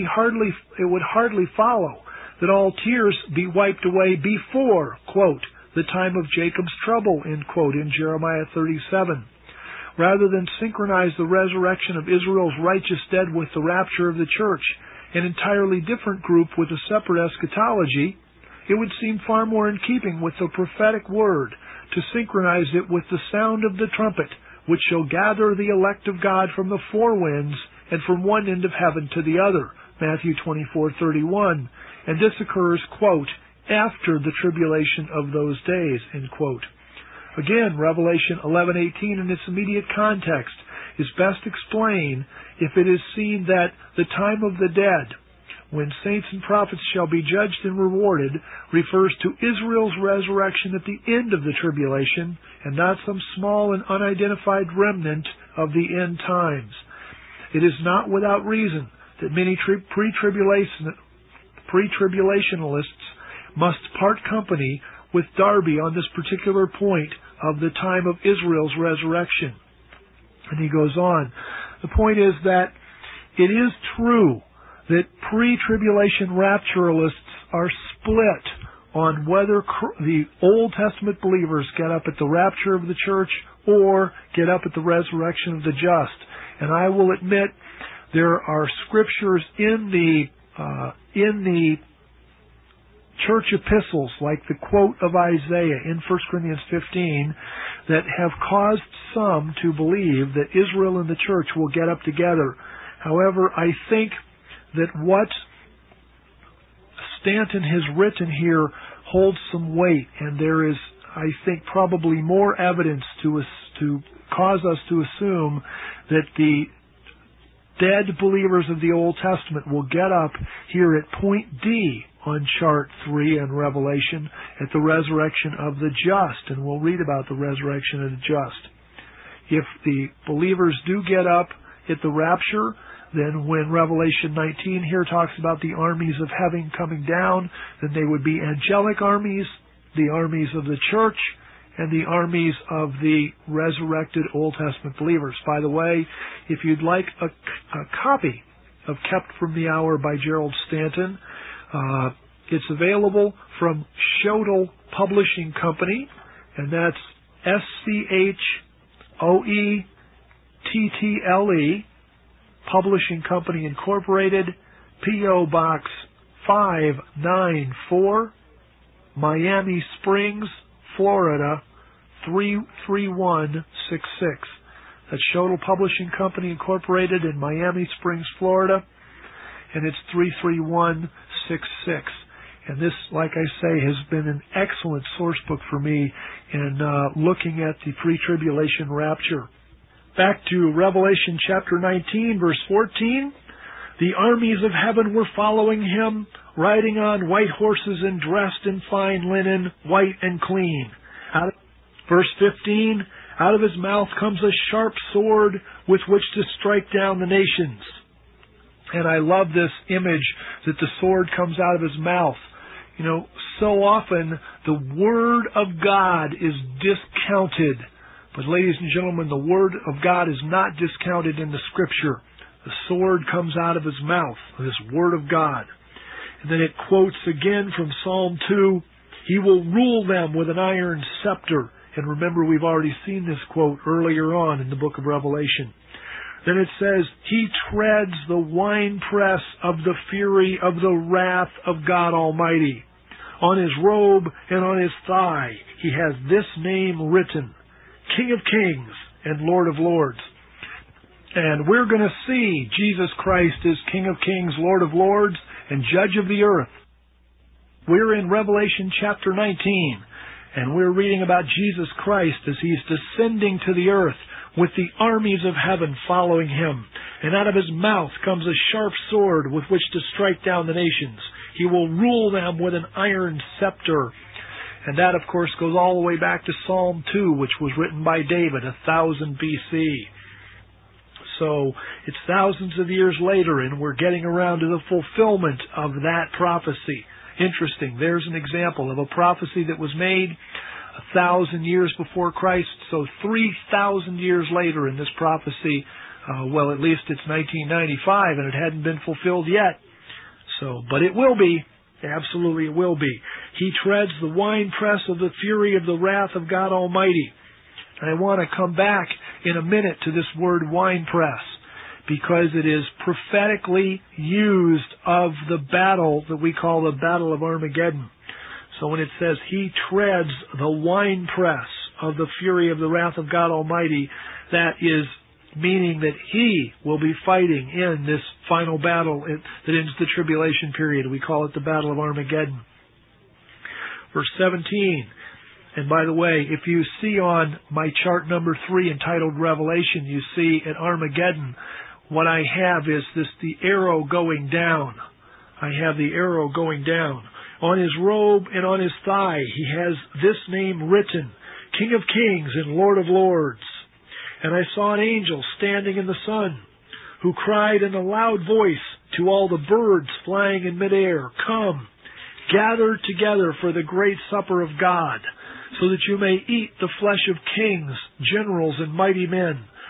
hardly follow that all tears be wiped away before, quote, the time of Jacob's trouble, end quote, in Jeremiah 37. Rather than synchronize the resurrection of Israel's righteous dead with the rapture of the church, an entirely different group with a separate eschatology, it would seem far more in keeping with the prophetic word to synchronize it with the sound of the trumpet, which shall gather the elect of God from the four winds and from one end of heaven to the other, Matthew 24:31. And this occurs, quote, after the tribulation of those days, end quote. Again, Revelation 11:18 in its immediate context is best explained if it is seen that the time of the dead, when saints and prophets shall be judged and rewarded, refers to Israel's resurrection at the end of the tribulation, and not some small and unidentified remnant of the end times. It is not without reason that many pre-tribulationalists must part company with Darby on this particular point of the time of Israel's resurrection. And he goes on. The point is that it is true that pre-tribulation rapturalists are split on whether the Old Testament believers get up at the rapture of the church or get up at the resurrection of the just. And I will admit there are scriptures in the church epistles, like the quote of Isaiah in 1 Corinthians 15, that have caused some to believe that Israel and the church will get up together. However, I think that what Stanton has written here holds some weight, and there is, I think, probably more evidence to cause us to assume that the dead believers of the Old Testament will get up here at point D on chart 3 in Revelation at the resurrection of the just, and we'll read about the resurrection of the just. If the believers do get up at the rapture, then when Revelation 19 here talks about the armies of heaven coming down, then they would be angelic armies, the armies of the church, and the armies of the resurrected Old Testament believers. By the way, if you'd like a copy of Kept from the Hour by Gerald Stanton, it's available from Schoedel Publishing Company, and that's SCHOETTLE Publishing Company Incorporated, P.O. Box 594, Miami Springs, Florida 33166. That's Schoedel Publishing Company Incorporated in Miami Springs, Florida, and it's 33166. And this, like I say, has been an excellent source book for me in looking at the pre-tribulation rapture. Back to Revelation chapter 19, verse 14. The armies of heaven were following him, riding on white horses and dressed in fine linen, white and clean. Verse 15, out of his mouth comes a sharp sword with which to strike down the nations. And I love this image that the sword comes out of his mouth. You know, so often the Word of God is discounted. But ladies and gentlemen, the Word of God is not discounted in the Scripture. The sword comes out of his mouth, this Word of God. And then it quotes again from Psalm 2, he will rule them with an iron scepter. And remember, we've already seen this quote earlier on in the book of Revelation. Then it says, he treads the winepress of the fury of the wrath of God Almighty. On his robe and on his thigh, he has this name written, King of Kings and Lord of Lords. And we're going to see Jesus Christ as King of Kings, Lord of Lords, and Judge of the earth. We're in Revelation chapter 19, and we're reading about Jesus Christ as he's descending to the earth with the armies of heaven following him. And out of his mouth comes a sharp sword with which to strike down the nations. He will rule them with an iron scepter. And that, of course, goes all the way back to Psalm 2, which was written by David, 1000 BC. So it's thousands of years later, and we're getting around to the fulfillment of that prophecy. Interesting. There's an example of a prophecy that was made 1,000 years before Christ. So 3,000 years later in this prophecy, well, at least it's 1995, and it hadn't been fulfilled yet. So, but it will be. Absolutely it will be. He treads the winepress of the fury of the wrath of God Almighty. And I want to come back in a minute to this word winepress, because it is prophetically used of the battle that we call the Battle of Armageddon. So when it says he treads the winepress of the fury of the wrath of God Almighty, that is meaning that he will be fighting in this final battle that ends the tribulation period. We call it the Battle of Armageddon. Verse 17. And by the way, if you see on my chart number 3 entitled Revelation, you see at Armageddon, what I have is the arrow going down. I have the arrow going down. On his robe and on his thigh, he has this name written, King of Kings and Lord of Lords. And I saw an angel standing in the sun, who cried in a loud voice to all the birds flying in midair, come, gather together for the great supper of God, so that you may eat the flesh of kings, generals, and mighty men,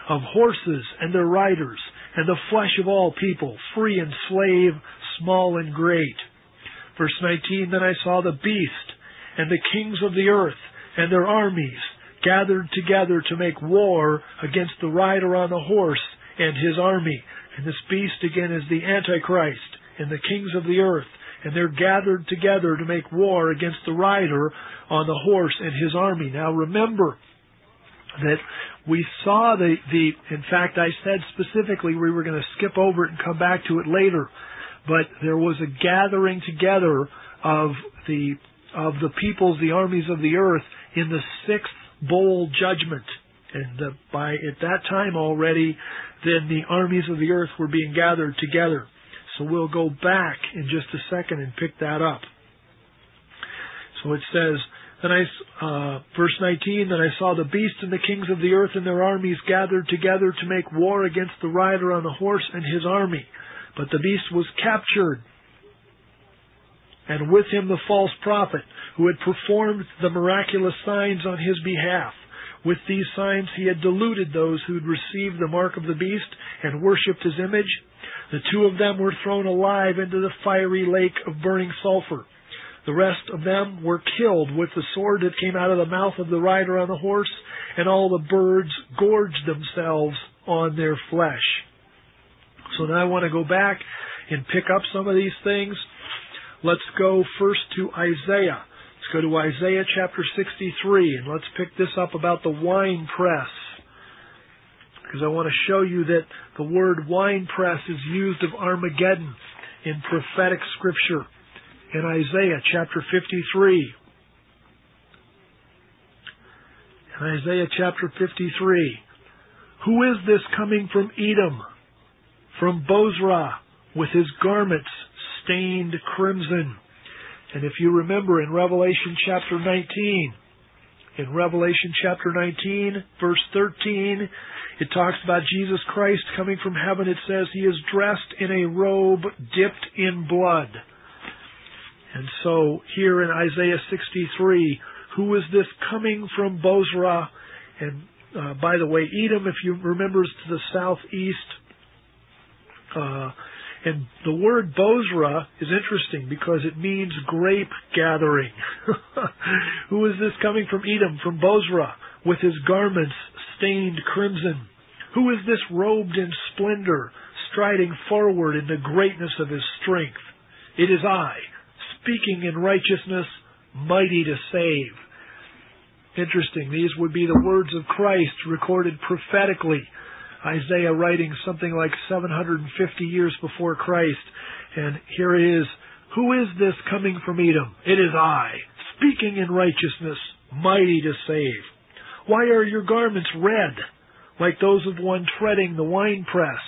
of horses and their riders, and the flesh of all people, free and slave, small and great. Verse 19, then I saw the beast and the kings of the earth and their armies gathered together to make war against the rider on the horse and his army. And this beast again is the Antichrist and the kings of the earth. And they're gathered together to make war against the rider on the horse and his army. Now remember that we saw in fact I said specifically we were going to skip over it and come back to it later. But there was a gathering together of the peoples, the armies of the earth, in the sixth bowl judgment. And at that time already, then the armies of the earth were being gathered together. So we'll go back in just a second and pick that up. So it says, verse 19, then I saw the beast and the kings of the earth and their armies gathered together to make war against the rider on the horse and his army. But the beast was captured, and with him the false prophet, who had performed the miraculous signs on his behalf. With these signs he had deluded those who had received the mark of the beast and worshipped his image. The two of them were thrown alive into the fiery lake of burning sulfur. The rest of them were killed with the sword that came out of the mouth of the rider on the horse, and all the birds gorged themselves on their flesh. So now I want to go back and pick up some of these things. Let's go first to Isaiah. Let's go to Isaiah chapter 63, and let's pick this up about the wine press. Because I want to show you that the word wine press is used of Armageddon in prophetic scripture. In Isaiah chapter 53. In Isaiah chapter 53. Who is this coming from Edom, from Bozrah, with his garments stained crimson? And if you remember in Revelation chapter 19, verse 13, it talks about Jesus Christ coming from heaven. It says he is dressed in a robe dipped in blood. And so here in Isaiah 63, who is this coming from Bozrah? And by the way, Edom, if you remember, is to the southeast. And the word Bozrah is interesting because it means grape gathering. Who is this coming from Edom, from Bozrah, with his garments stained crimson? Who is this robed in splendor, striding forward in the greatness of his strength? It is I, speaking in righteousness, mighty to save. Interesting. These would be the words of Christ recorded prophetically. Isaiah writing something like 750 years before Christ. And here it is. Who is this coming from Edom? It is I, speaking in righteousness, mighty to save. Why are your garments red, like those of one treading the winepress?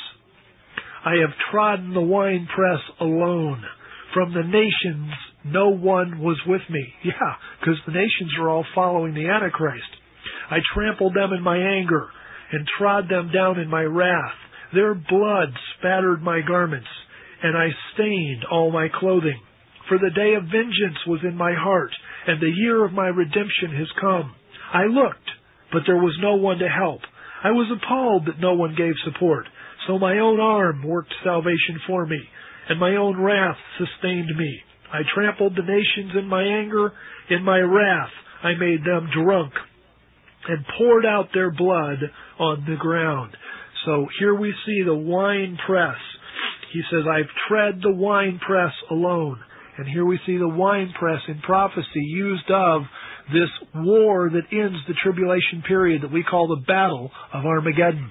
I have trodden the winepress alone. From the nations, no one was with me. Yeah, because the nations are all following the Antichrist. I trampled them in my anger and trod them down in my wrath. Their blood spattered my garments, and I stained all my clothing. For the day of vengeance was in my heart, and the year of my redemption has come. I looked, but there was no one to help. I was appalled that no one gave support. So my own arm worked salvation for me, and my own wrath sustained me. I trampled the nations in my anger. In my wrath I made them drunk and poured out their blood on the ground. So here we see the wine press. He says, I've tread the wine press alone. And here we see the wine press in prophecy used of this war that ends the tribulation period that we call the Battle of Armageddon.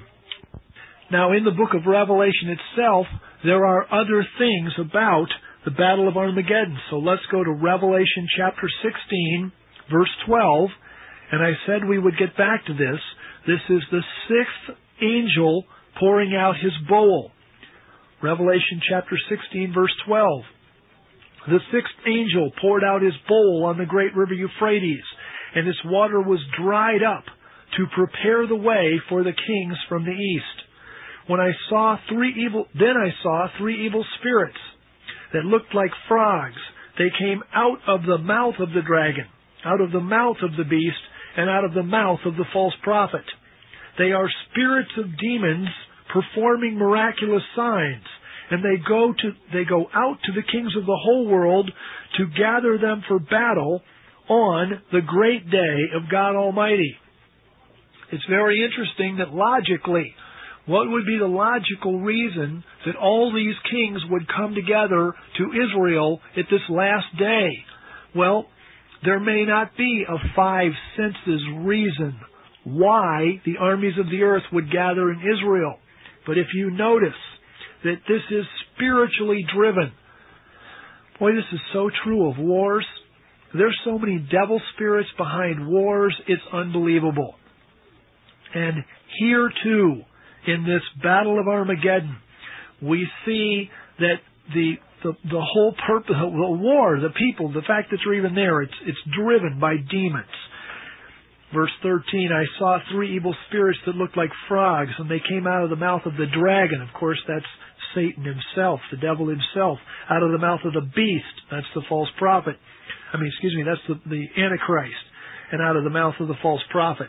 Now in the book of Revelation itself, there are other things about the Battle of Armageddon. So let's go to Revelation chapter 16, verse 12. And I said we would get back to this. This is the sixth angel pouring out his bowl. Revelation chapter 16, verse 12. The sixth angel poured out his bowl on the great river Euphrates, and its water was dried up to prepare the way for the kings from the east. Then I saw three evil spirits that looked like frogs. They came out of the mouth of the dragon, out of the mouth of the beast, and out of the mouth of the false prophet. They are spirits of demons performing miraculous signs. And they go out to the kings of the whole world to gather them for battle on the great day of God Almighty. It's very interesting that logically, what would be the logical reason that all these kings would come together to Israel at this last day? Well, there may not be a five senses reason why the armies of the earth would gather in Israel. But if you notice that this is spiritually driven, boy, this is so true of wars. There's so many devil spirits behind wars, it's unbelievable. And here too, in this battle of Armageddon, we see that the whole purpose of the war, the people, the fact that they're even there, it's driven by demons. Verse 13, I saw three evil spirits that looked like frogs, and they came out of the mouth of the dragon. Of course, that's Satan himself, the devil himself. Out of the mouth of the beast, that's the false prophet. That's the Antichrist. And out of the mouth of the false prophet.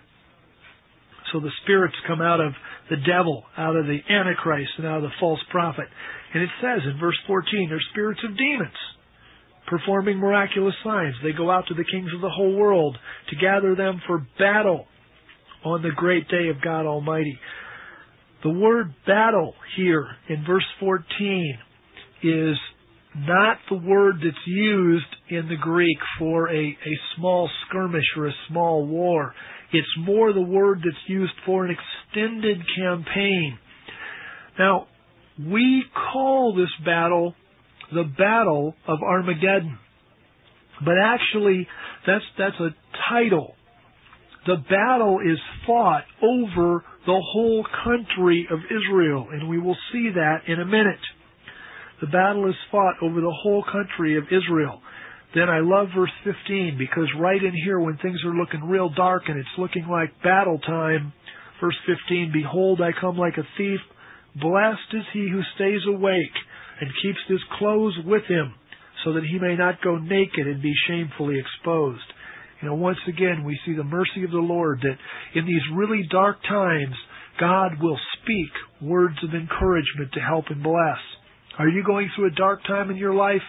So the spirits come out of the devil, out of the Antichrist, and out of the false prophet. And it says in verse 14, they're spirits of demons, performing miraculous signs. They go out to the kings of the whole world to gather them for battle on the great day of God Almighty. The word battle here in verse 14 is not the word that's used in the Greek for a small skirmish or a small war. It's more the word that's used for an extended campaign. Now, we call this battle the Battle of Armageddon. But actually, that's a title. The battle is fought over the whole country of Israel, and we will see that in a minute. The battle is fought over the whole country of Israel. Then I love verse 15, because right in here when things are looking real dark and it's looking like battle time, verse 15, behold, I come like a thief. Blessed is he who stays awake and keeps his clothes with him, so that he may not go naked and be shamefully exposed. Once again, we see the mercy of the Lord, that in these really dark times, God will speak words of encouragement to help and bless. Are you going through a dark time in your life?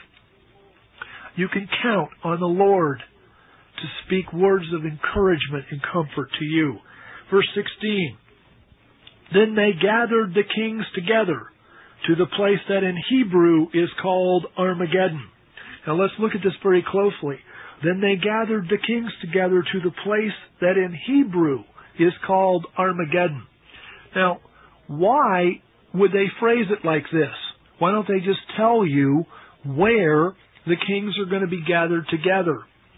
You can count on the Lord to speak words of encouragement and comfort to you. Verse 16, then they gathered the kings together to the place that in Hebrew is called Armageddon. Now let's look at this very closely. Then they gathered the kings together to the place that in Hebrew is called Armageddon. Now, why would they phrase it like this? Why don't they just tell you where the kings are going to be gathered together?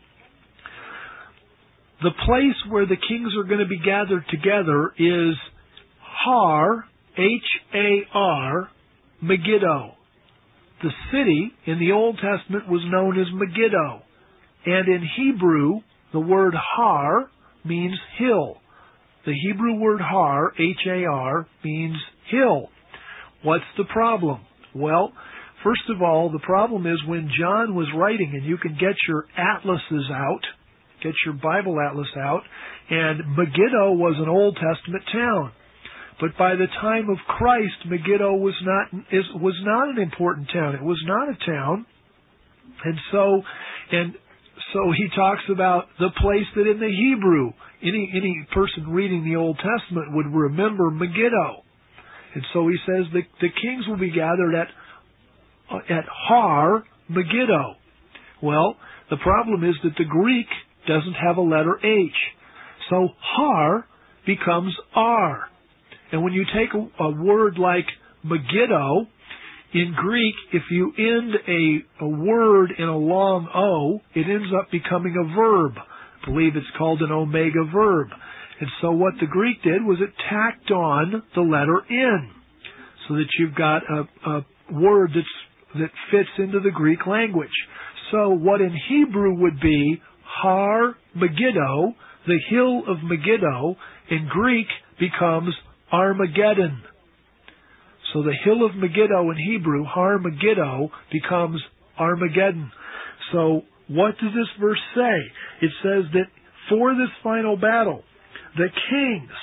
The place where the kings are going to be gathered together is Har, H-A-R, Megiddo. The city in the Old Testament was known as Megiddo. And in Hebrew, the word Har means hill. The Hebrew word Har, H-A-R, means hill. What's the problem? Well, first of all, the problem is when John was writing, and you can get your atlases out, get your Bible atlas out, and Megiddo was an Old Testament town. But by the time of Christ, Megiddo was not an important town. It was not a town. And so he talks about the place that in the Hebrew, any person reading the Old Testament would remember Megiddo. And so he says the kings will be gathered at Har, Megiddo. Well, the problem is that the Greek doesn't have a letter H. So Har becomes R. And when you take a word like Megiddo, in Greek, if you end a word in a long O, it ends up becoming a verb. I believe it's called an omega verb. And so what the Greek did was it tacked on the letter N, so that you've got a word that fits into the Greek language. So what in Hebrew would be Har Megiddo, the hill of Megiddo, in Greek becomes Armageddon. So the hill of Megiddo in Hebrew, Har Megiddo, becomes Armageddon. So what does this verse say? It says that for this final battle, the kings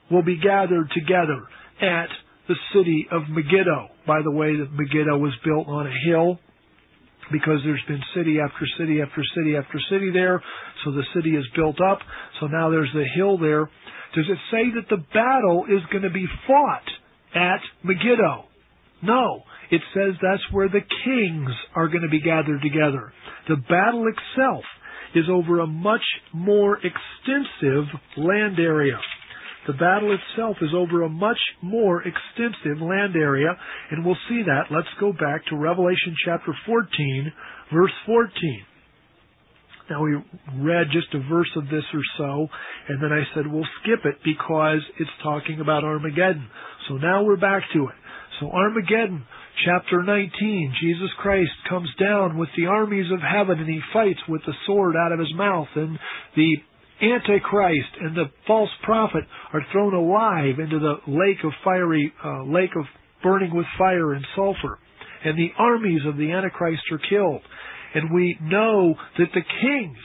will be gathered together at the city of Megiddo. By the way, that Megiddo was built on a hill because there's been city after city after city after city there. So the city is built up. So now there's the hill there. Does it say that the battle is going to be fought at Megiddo? No. It says that's where the kings are going to be gathered together. The battle itself is over a much more extensive land area. The battle itself is over a much more extensive land area, and we'll see that. Let's go back to Revelation chapter 14, verse 14. Now, we read just a verse of this or so, and then I said we'll skip it because it's talking about Armageddon. So now we're back to it. So Armageddon, chapter 19, Jesus Christ comes down with the armies of heaven, and he fights with the sword out of his mouth, and the Antichrist and the false prophet are thrown alive into the lake of burning with fire and sulfur. And the armies of the Antichrist are killed. And we know that the kings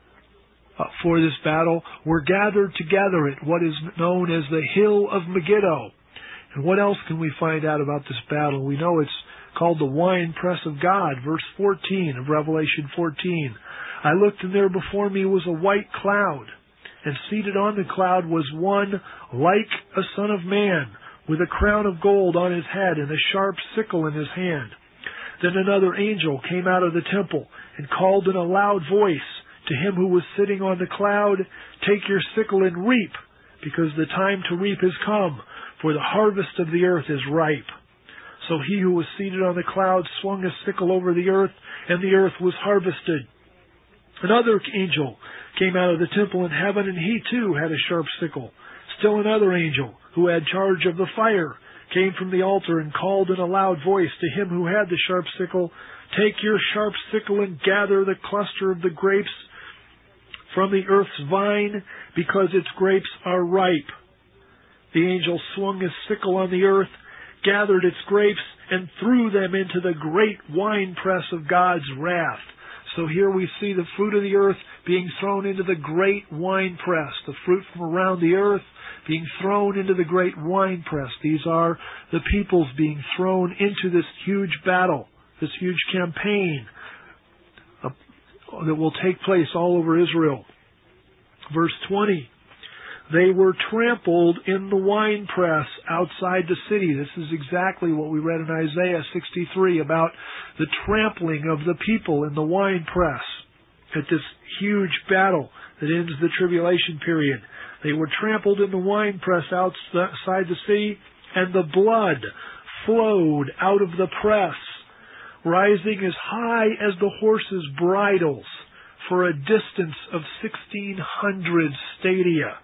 for this battle were gathered together at what is known as the Hill of Megiddo. And what else can we find out about this battle? We know it's called the winepress of God, verse 14 of Revelation 14. I looked, and there before me was a white cloud, and seated on the cloud was one like a son of man, with a crown of gold on his head and a sharp sickle in his hand. Then another angel came out of the temple and called in a loud voice to him who was sitting on the cloud, "Take your sickle and reap, because the time to reap has come, for the harvest of the earth is ripe." So he who was seated on the cloud swung his sickle over the earth, and the earth was harvested. Another angel came out of the temple in heaven, and he too had a sharp sickle. Still another angel, who had charge of the fire, came from the altar and called in a loud voice to him who had the sharp sickle, "Take your sharp sickle and gather the cluster of the grapes from the earth's vine, because its grapes are ripe." The angel swung his sickle on the earth, gathered its grapes, and threw them into the great winepress of God's wrath. So here we see the fruit of the earth being thrown into the great winepress, the fruit from around the earth being thrown into the great winepress. These are the peoples being thrown into this huge battle, this huge campaign that will take place all over Israel. Verse 20, they were trampled in the winepress outside the city. This is exactly what we read in Isaiah 63 about the trampling of the people in the winepress at this huge battle that ends the tribulation period. They were trampled in the winepress outside the city, and the blood flowed out of the press, rising as high as the horses' bridles for a distance of 1,600 stadia.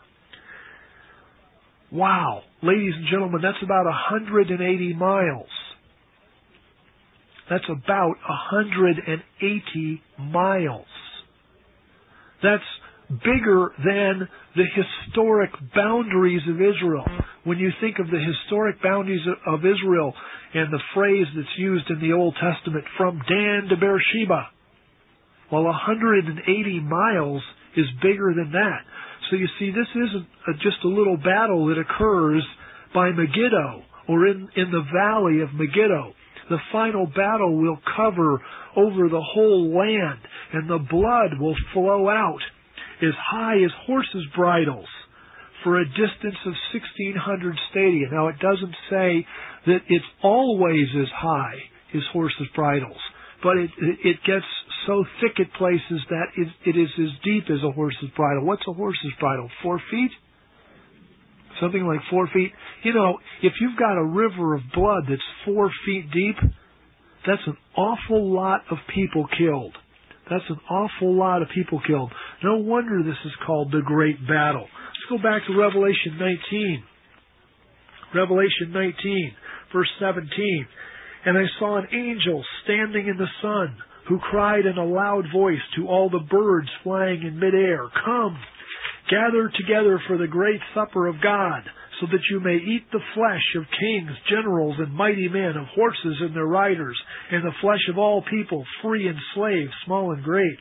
Wow. Ladies and gentlemen, that's about 180 miles. That's about 180 miles. That's bigger than the historic boundaries of Israel. When you think of the historic boundaries of Israel and the phrase that's used in the Old Testament, from Dan to Beersheba, well, 180 miles is bigger than that. So you see, this isn't just a little battle that occurs by Megiddo or in the valley of Megiddo. The final battle will cover over the whole land, and the blood will flow out as high as horses' bridles for a distance of 1,600 stadia. Now, it doesn't say that it's always as high as horses' bridles, but it gets so thick at places that it is as deep as a horse's bridle. What's a horse's bridle? 4 feet? Something like 4 feet. You know, if you've got a river of blood that's 4 feet deep, that's an awful lot of people killed. That's an awful lot of people killed. No wonder this is called the Great Battle. Let's go back to Revelation 19. Revelation 19, verse 17. And I saw an angel standing in the sun, who cried in a loud voice to all the birds flying in midair, "Come, gather together for the great supper of God, so that you may eat the flesh of kings, generals, and mighty men, of horses and their riders, and the flesh of all people, free and slave, small and great."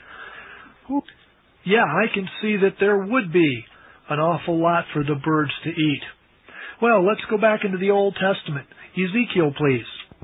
Yeah, I can see that there would be an awful lot for the birds to eat. Well, let's go back into the Old Testament. Ezekiel, please.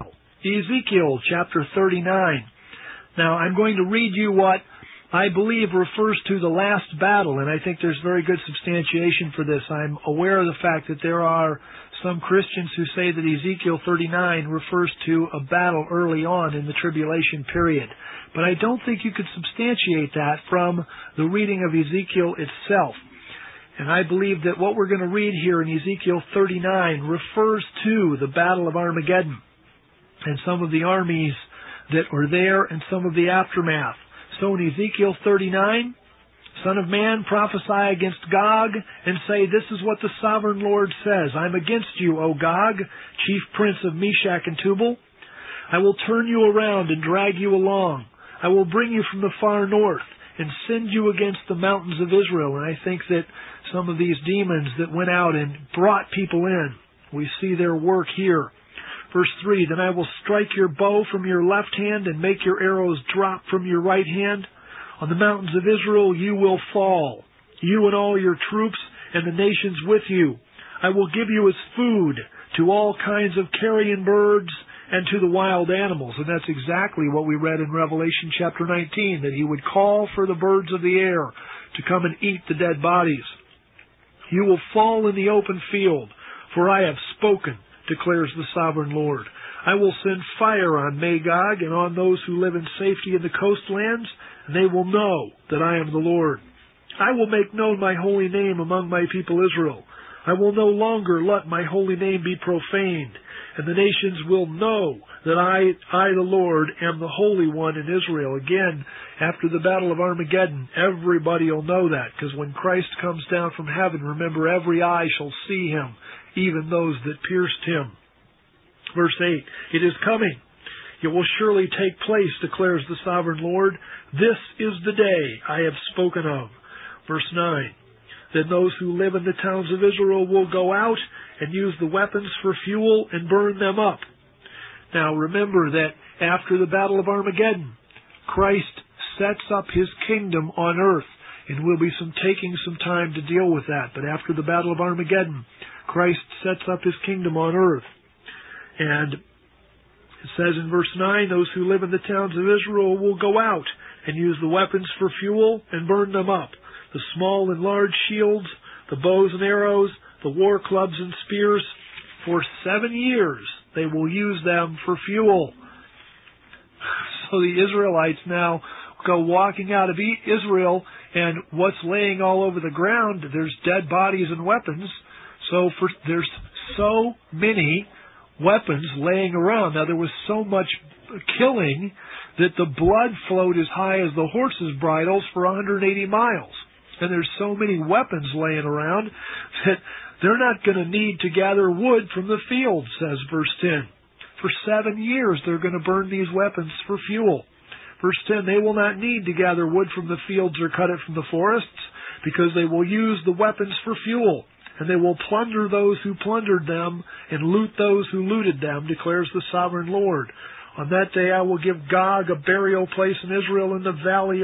Ezekiel chapter 39. Now, I'm going to read you what I believe refers to the last battle, and I think there's very good substantiation for this. I'm aware of the fact that there are some Christians who say that Ezekiel 39 refers to a battle early on in the tribulation period. But I don't think you could substantiate that from the reading of Ezekiel itself. And I believe that what we're going to read here in Ezekiel 39 refers to the Battle of Armageddon and some of the armies that were there and some of the aftermath. So in Ezekiel 39, Son of man, prophesy against Gog and say, this is what the sovereign Lord says. I'm against you, O Gog, chief prince of Meshach and Tubal. I will turn you around and drag you along. I will bring you from the far north and send you against the mountains of Israel. And I think that some of these demons that went out and brought people in, we see their work here. Verse 3, then I will strike your bow from your left hand and make your arrows drop from your right hand. On the mountains of Israel you will fall, you and all your troops and the nations with you. I will give you as food to all kinds of carrion birds and to the wild animals. And that's exactly what we read in Revelation chapter 19, that he would call for the birds of the air to come and eat the dead bodies. You will fall in the open field, for I have spoken, declares the sovereign Lord. I will send fire on Magog and on those who live in safety in the coastlands, and they will know that I am the Lord. I will make known my holy name among my people Israel. I will no longer let my holy name be profaned, and the nations will know that I, the Lord, am the Holy One in Israel. Again, after the Battle of Armageddon, everybody will know that, because when Christ comes down from heaven, remember, every eye shall see him, even those that pierced him. Verse 8, it is coming. It will surely take place, declares the sovereign Lord. This is the day I have spoken of. Verse 9, then those who live in the towns of Israel will go out and use the weapons for fuel and burn them up. Now remember that after the Battle of Armageddon, Christ sets up his kingdom on earth, and we'll be taking some time to deal with that. But after the Battle of Armageddon, Christ sets up his kingdom on earth. And it says in verse 9, those who live in the towns of Israel will go out and use the weapons for fuel and burn them up. The small and large shields, the bows and arrows, the war clubs and spears. For 7 years they will use them for fuel. So the Israelites now go walking out of Israel, and what's laying all over the ground, there's dead bodies and weapons. So there's so many weapons laying around. Now there was so much killing that the blood flowed as high as the horses' bridles for 180 miles. And there's so many weapons laying around that they're not going to need to gather wood from the field, says verse 10. For 7 years they're going to burn these weapons for fuel. Verse 10, they will not need to gather wood from the fields or cut it from the forests, because they will use the weapons for fuel. And they will plunder those who plundered them and loot those who looted them, declares the sovereign Lord. On that day I will give Gog a burial place in Israel in the valley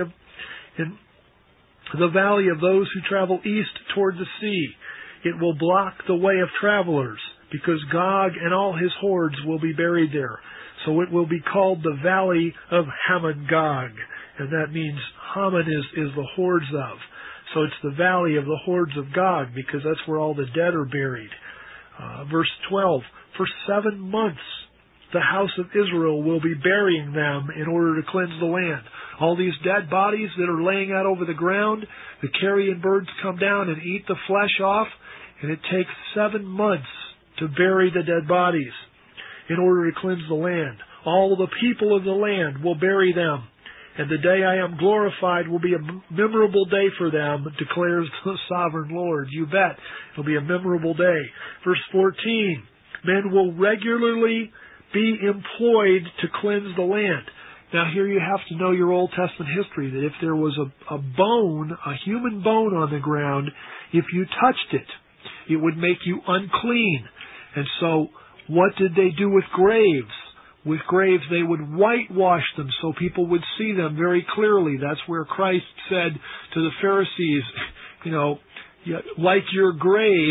of those who travel east toward the sea. It will block the way of travelers, because Gog and all his hordes will be buried there. So it will be called the Valley of Hamon-Gog. And that means Hamon is the hordes of. So it's the Valley of the hordes of Gog, because that's where all the dead are buried. Verse 12, for 7 months the house of Israel will be burying them in order to cleanse the land. All these dead bodies that are laying out over the ground, the carrion birds come down and eat the flesh off, and it takes 7 months to bury the dead bodies in order to cleanse the land. All the people of the land will bury them, and the day I am glorified will be a memorable day for them, declares the sovereign Lord. You bet. It'll be a memorable day. Verse 14, men will regularly be employed to cleanse the land. Now here you have to know your Old Testament history, that if there was a bone, a human bone on the ground, if you touched it, it would make you unclean. And so what did they do with graves? With graves they would whitewash them so people would see them very clearly. That's where Christ said to the Pharisees, like your graves,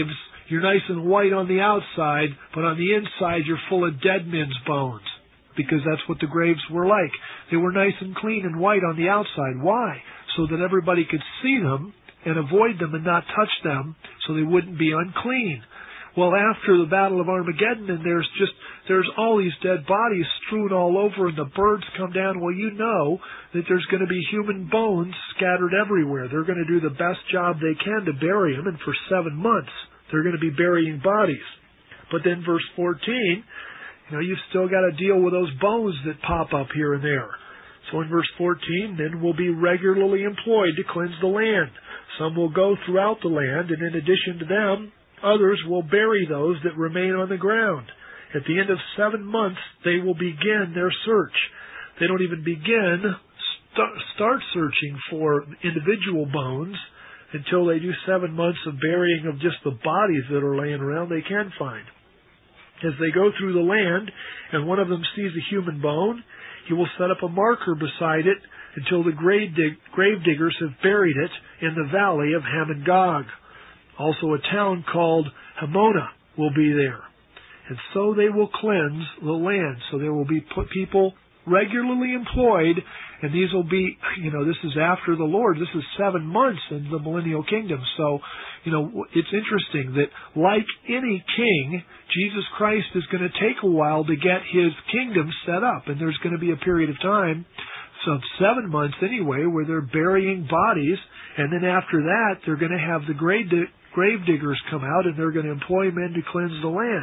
You're nice and white on the outside, but on the inside you're full of dead men's bones. Because that's what the graves were like. They were nice and clean and white on the outside. Why? So that everybody could see them and avoid them and not touch them so they wouldn't be unclean. Well, after the Battle of Armageddon, and there's all these dead bodies strewn all over, and the birds come down. Well, you know that there's going to be human bones scattered everywhere. They're going to do the best job they can to bury them, and for 7 months they're going to be burying bodies. But then verse 14, you've still got to deal with those bones that pop up here and there. So in verse 14, men will be regularly employed to cleanse the land. Some will go throughout the land, and in addition to them, others will bury those that remain on the ground. At the end of 7 months, they will begin their search. They don't even start searching for individual bones until they do 7 months of burying of just the bodies that are laying around they can find. As they go through the land, and one of them sees a human bone, he will set up a marker beside it until the grave diggers have buried it in the valley of Hamon Gog. Also a town called Hamona will be there. And so they will cleanse the land. So there will be people regularly employed, and these will be, this is after the Lord. This is 7 months in the millennial kingdom. So, it's interesting that like any king, Jesus Christ is going to take a while to get his kingdom set up. And there's going to be a period of time, some 7 months anyway, where they're burying bodies. And then after that, they're going to have the grave diggers come out, and they're going to employ men to cleanse the land.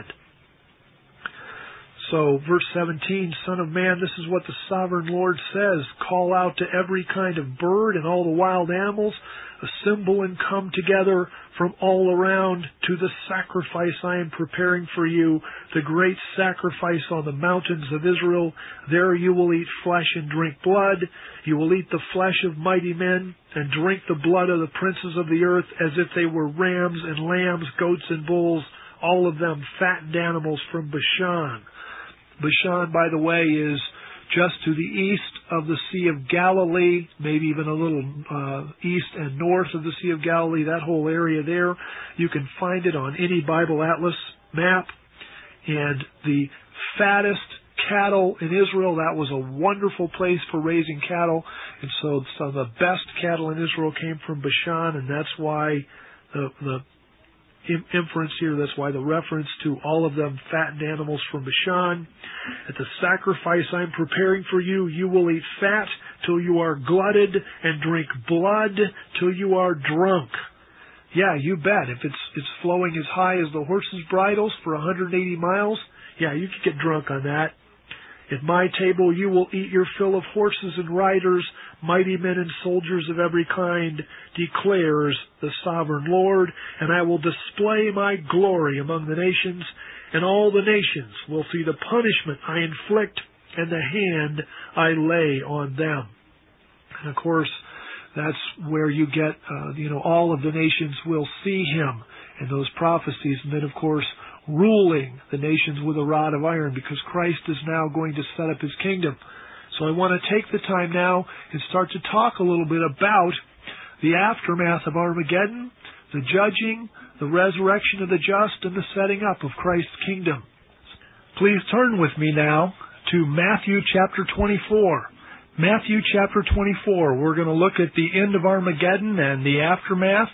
So, verse 17, Son of man, this is what the sovereign Lord says. Call out to every kind of bird and all the wild animals. Assemble and come together from all around to the sacrifice I am preparing for you, the great sacrifice on the mountains of Israel. There you will eat flesh and drink blood. You will eat the flesh of mighty men and drink the blood of the princes of the earth as if they were rams and lambs, goats and bulls, all of them fattened animals from Bashan. Bashan, by the way, is just to the east of the Sea of Galilee, maybe even a little east and north of the Sea of Galilee, that whole area there. You can find it on any Bible Atlas map. And the fattest cattle in Israel, that was a wonderful place for raising cattle. And so some of the best cattle in Israel came from Bashan, and that's why the inference here, that's why the reference to all of them fattened animals from Bashan. At the sacrifice I'm preparing for you, you will eat fat till you are glutted and drink blood till you are drunk. Yeah, you bet. If it's flowing as high as the horses' bridles for 180 miles, yeah, you could get drunk on that. At my table you will eat your fill of horses and riders, mighty men and soldiers of every kind, declares the sovereign Lord, and I will display my glory among the nations, and all the nations will see the punishment I inflict and the hand I lay on them. And of course, that's where you get, all of the nations will see him, and those prophecies, and then of course, ruling the nations with a rod of iron, because Christ is now going to set up his kingdom. So I want to take the time now and start to talk a little bit about the aftermath of Armageddon, the judging, the resurrection of the just, and the setting up of Christ's kingdom. Please turn with me now to Matthew chapter 24. Matthew chapter 24. We're going to look at the end of Armageddon and the aftermath.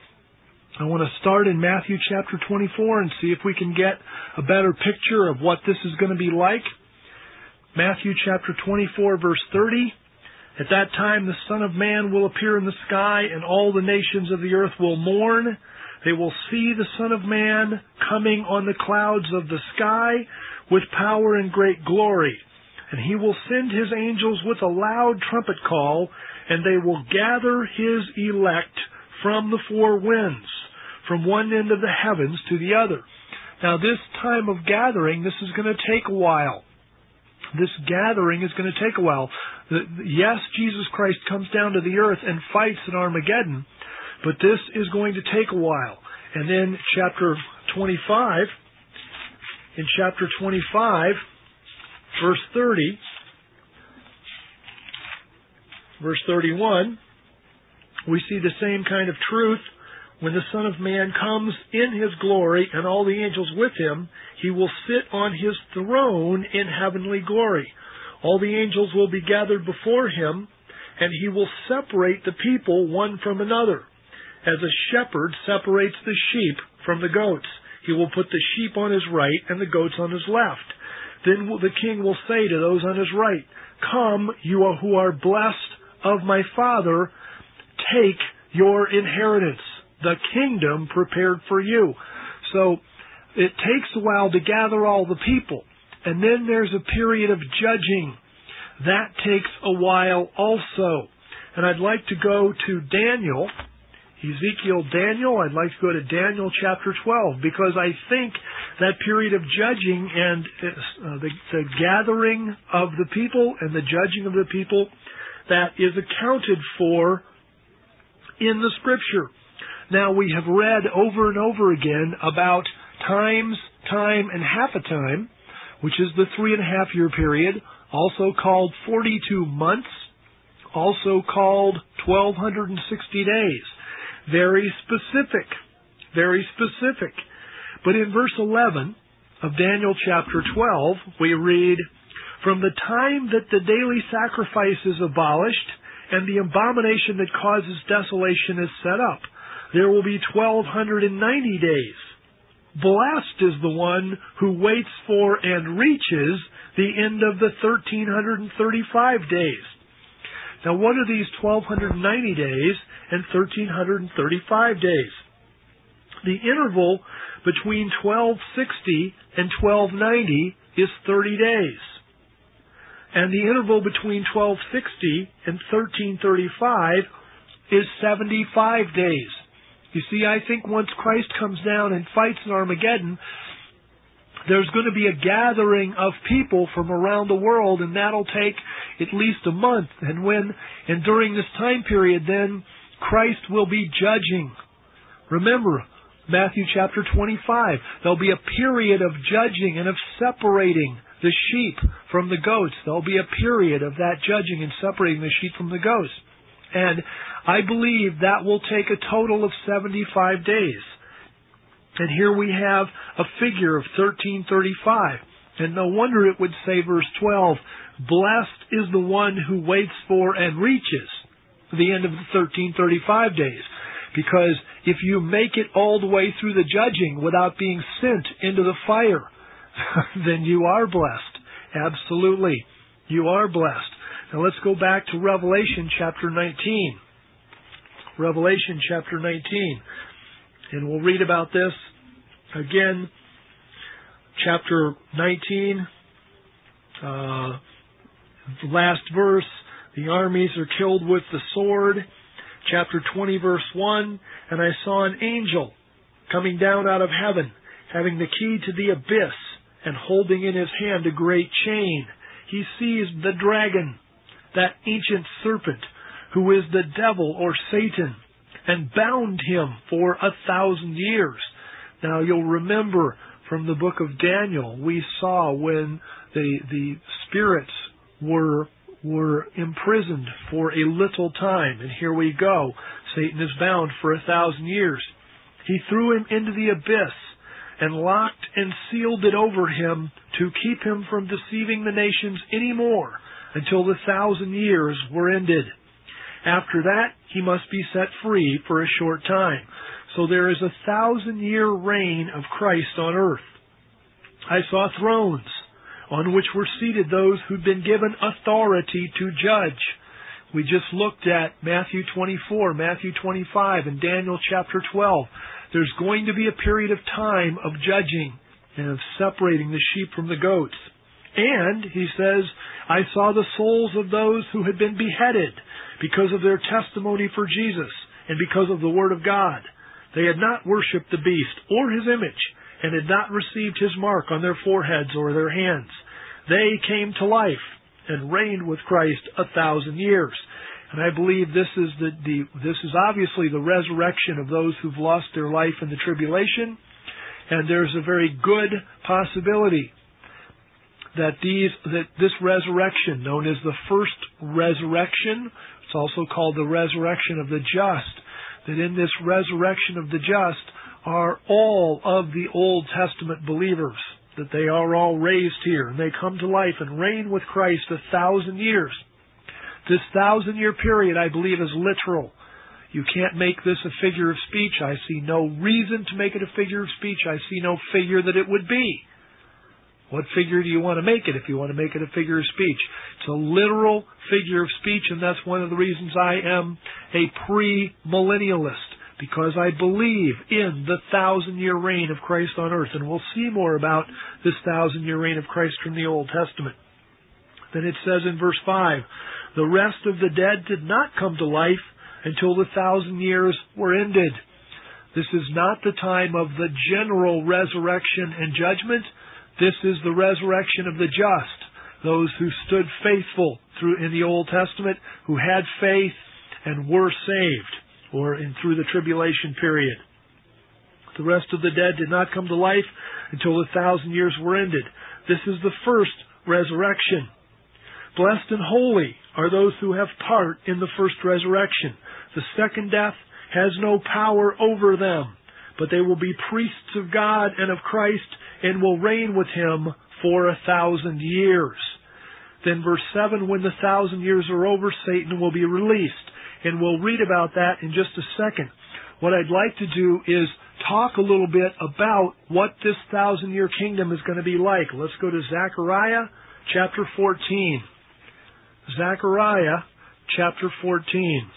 I want to start in Matthew chapter 24 and see if we can get a better picture of what this is going to be like. Matthew chapter 24, verse 30. At that time the Son of Man will appear in the sky, and all the nations of the earth will mourn. They will see the Son of Man coming on the clouds of the sky with power and great glory. And he will send his angels with a loud trumpet call, and they will gather his elect from the four winds, from one end of the heavens to the other. Now this time of gathering, this is going to take a while. This gathering is going to take a while. Yes, Jesus Christ comes down to the earth and fights in Armageddon, but this is going to take a while. And then chapter 25, in chapter 25, verse 30, verse 31, we see the same kind of truth When the Son of Man comes in His glory and all the angels with Him, He will sit on His throne in heavenly glory. All the angels will be gathered before Him, and He will separate the people one from another, as a shepherd separates the sheep from the goats. He will put the sheep on His right and the goats on His left. Then the King will say to those on His right, "Come, you who are blessed of my Father, take your inheritance, the kingdom prepared for you." So it takes a while to gather all the people. And then there's a period of judging. That takes a while also. And I'd like to go to Daniel, Daniel. I'd like to go to Daniel chapter 12, because I think that period of judging and the gathering of the people and the judging of the people, that is accounted for in the Scripture. Now, we have read over and over again about time, and half a time, which is the 3.5-year period, also called 42 months, also called 1,260 days. Very specific. Very specific. But in verse 11 of Daniel chapter 12, we read, "From the time that the daily sacrifice is abolished, and the abomination that causes desolation is set up, there will be 1,290 days. Blessed is the one who waits for and reaches the end of the 1,335 days." Now, what are these 1,290 days and 1,335 days? The interval between 1,260 and 1,290 is 30 days. And the interval between 1,260 and 1,335 is 75 days. You see, I think once Christ comes down and fights in Armageddon, there's going to be a gathering of people from around the world, and that'll take at least a month. And during this time period, then Christ will be judging. Remember, Matthew chapter 25, there'll be a period of judging and of separating the sheep from the goats. There'll be a period of that judging and separating the sheep from the goats. And I believe that will take a total of 75 days. And here we have a figure of 1335. And no wonder it would say, verse 12, "Blessed is the one who waits for and reaches the end of the 1335 days." Because if you make it all the way through the judging without being sent into the fire, then you are blessed. Absolutely. You are blessed. Now let's go back to Revelation chapter 19. Revelation chapter 19. And we'll read about this again. Chapter 19, last verse, "The armies are killed with the sword." Chapter 20, verse 1, "And I saw an angel coming down out of heaven, having the key to the abyss, and holding in his hand a great chain. He seized the dragon, that ancient serpent, who is the devil or Satan, and bound him for 1,000 years. Now you'll remember from the book of Daniel, we saw when the spirits were imprisoned for a little time. And here we go. Satan is bound for 1,000 years. He threw him into the abyss and locked and sealed it over him to keep him from deceiving the nations any more until the 1,000 years were ended. After that, he must be set free for a short time. So there is a 1,000-year reign of Christ on earth. I saw thrones on which were seated those who'd been given authority to judge. We just looked at Matthew 24, Matthew 25, and Daniel chapter 12. There's going to be a period of time of judging and of separating the sheep from the goats. And, he says, I saw the souls of those who had been beheaded because of their testimony for Jesus and because of the Word of God. They had not worshipped the beast or his image and had not received his mark on their foreheads or their hands. They came to life and reigned with Christ 1,000 years. And I believe this is obviously the resurrection of those who've lost their life in the tribulation. And there's a very good possibility that this resurrection, known as the first resurrection, it's also called the resurrection of the just, that in this resurrection of the just are all of the Old Testament believers, that they are all raised here, and they come to life and reign with Christ 1,000 years. This 1,000-year period, I believe, is literal. You can't make this a figure of speech. I see no reason to make it a figure of speech. I see no figure that it would be. What figure do you want to make it if you want to make it a figure of speech? It's a literal figure of speech, and that's one of the reasons I am a pre-millennialist, because I believe in the 1,000-year reign of Christ on earth. And we'll see more about this 1,000-year reign of Christ from the Old Testament. Then it says in verse 5, the rest of the dead did not come to life until the 1,000 years were ended. This is not the time of the general resurrection and judgment. This is the resurrection of the just, those who stood faithful in the Old Testament, who had faith and were saved, through the tribulation period. The rest of the dead did not come to life until the 1,000 years were ended. This is the first resurrection. Blessed and holy are those who have part in the first resurrection. The second death has no power over them, but they will be priests of God and of Christ, and will reign with Him for 1,000 years. Then verse 7, when the 1,000 years are over, Satan will be released. And we'll read about that in just a second. What I'd like to do is talk a little bit about what this 1,000-year kingdom is going to be like. Let's go to Zechariah chapter 14. Zechariah chapter 14.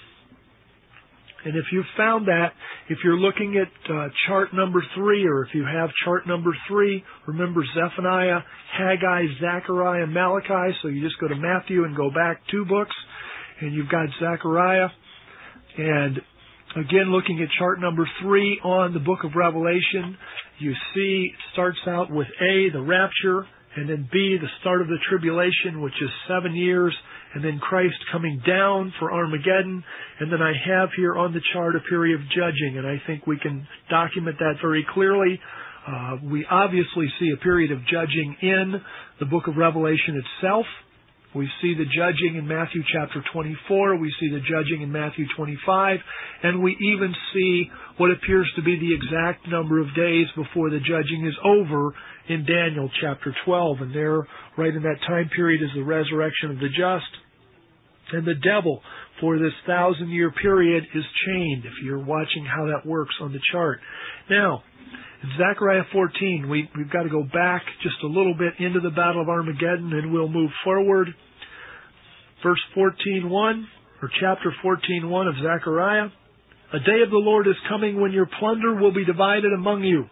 And if you've found that, if you're looking at chart number 3, or if you have chart number 3, remember Zephaniah, Haggai, Zechariah, Malachi. So you just go to Matthew and go back 2 books, and you've got Zechariah. And again, looking at chart number 3 on the book of Revelation, you see it starts out with A, the rapture, and then B, the start of the tribulation, which is 7 years, and then Christ coming down for Armageddon. And then I have here on the chart a period of judging, and I think we can document that very clearly. We obviously see a period of judging in the book of Revelation itself. We see the judging in Matthew chapter 24. We see the judging in Matthew 25. And we even see what appears to be the exact number of days before the judging is over in Daniel chapter 12. And there, right in that time period, is the resurrection of the just. And the devil, for this 1,000-year period, is chained, if you're watching how that works on the chart. Now, in Zechariah 14, we've got to go back just a little bit into the Battle of Armageddon, and we'll move forward. Verse 14:1, or chapter 14:1 of Zechariah. A day of the Lord is coming when your plunder will be divided among you.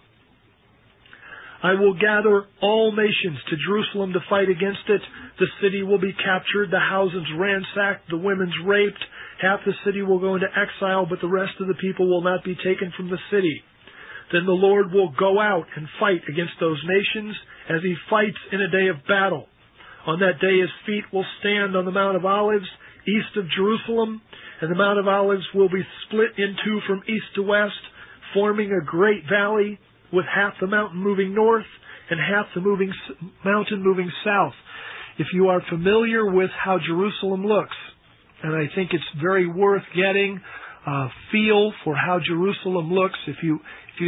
I will gather all nations to Jerusalem to fight against it. The city will be captured, the houses ransacked, the women's raped. Half the city will go into exile, but the rest of the people will not be taken from the city. Then the Lord will go out and fight against those nations as He fights in a day of battle. On that day His feet will stand on the Mount of Olives, east of Jerusalem, and the Mount of Olives will be split in two from east to west, forming a great valley, with half the mountain moving north and half the mountain moving south. If you are familiar with how Jerusalem looks, and I think it's very worth getting a feel for how Jerusalem looks, if you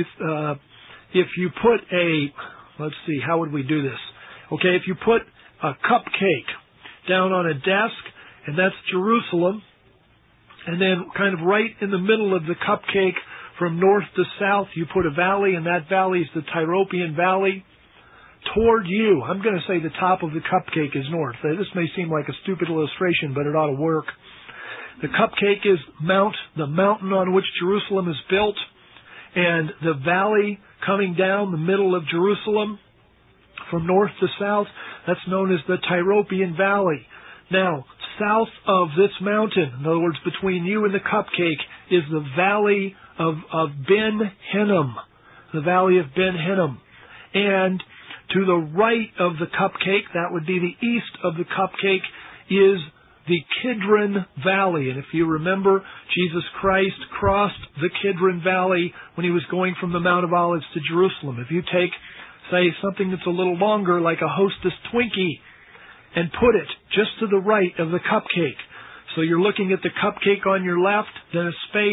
put let's see, how would we do this? Okay, if you put a cupcake down on a desk, and that's Jerusalem, and then kind of right in the middle of the cupcake, from north to south, you put a valley, and that valley is the Tyropoeon Valley. Toward you, I'm going to say the top of the cupcake is north. This may seem like a stupid illustration, but it ought to work. The cupcake is the mountain on which Jerusalem is built, and the valley coming down the middle of Jerusalem from north to south, that's known as the Tyropoeon Valley. Now, south of this mountain, in other words, between you and the cupcake, is the valley of Ben Hinnom, the valley of Ben Hinnom. And to the right of the cupcake, that would be the east of the cupcake, is the Kidron Valley. And if you remember, Jesus Christ crossed the Kidron Valley when He was going from the Mount of Olives to Jerusalem. If you take, say, something that's a little longer, like a Hostess Twinkie, and put it just to the right of the cupcake. So you're looking at the cupcake on your left, then a space,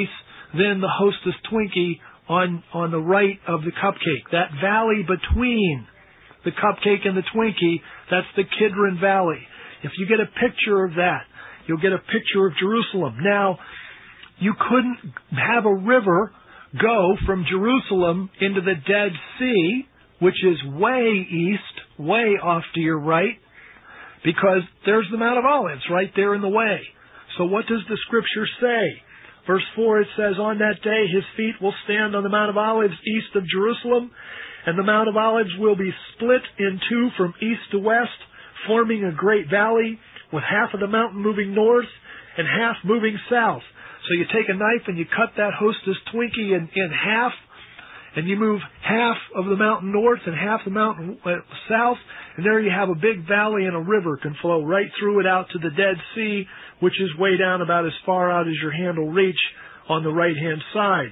then the Hostess Twinkie on the right of the cupcake. That valley between the cupcake and the Twinkie, that's the Kidron Valley. If you get a picture of that, you'll get a picture of Jerusalem. Now, you couldn't have a river go from Jerusalem into the Dead Sea, which is way east, way off to your right, because there's the Mount of Olives right there in the way. So what does the Scripture say? Verse 4, it says, "On that day his feet will stand on the Mount of Olives east of Jerusalem, and the Mount of Olives will be split in two from east to west, forming a great valley, with half of the mountain moving north and half moving south." So you take a knife and you cut that Hostess Twinkie in half, and you move half of the mountain north and half the mountain south, and there you have a big valley, and a river can flow right through it out to the Dead Sea, which is way down about as far out as your hand will reach on the right-hand side.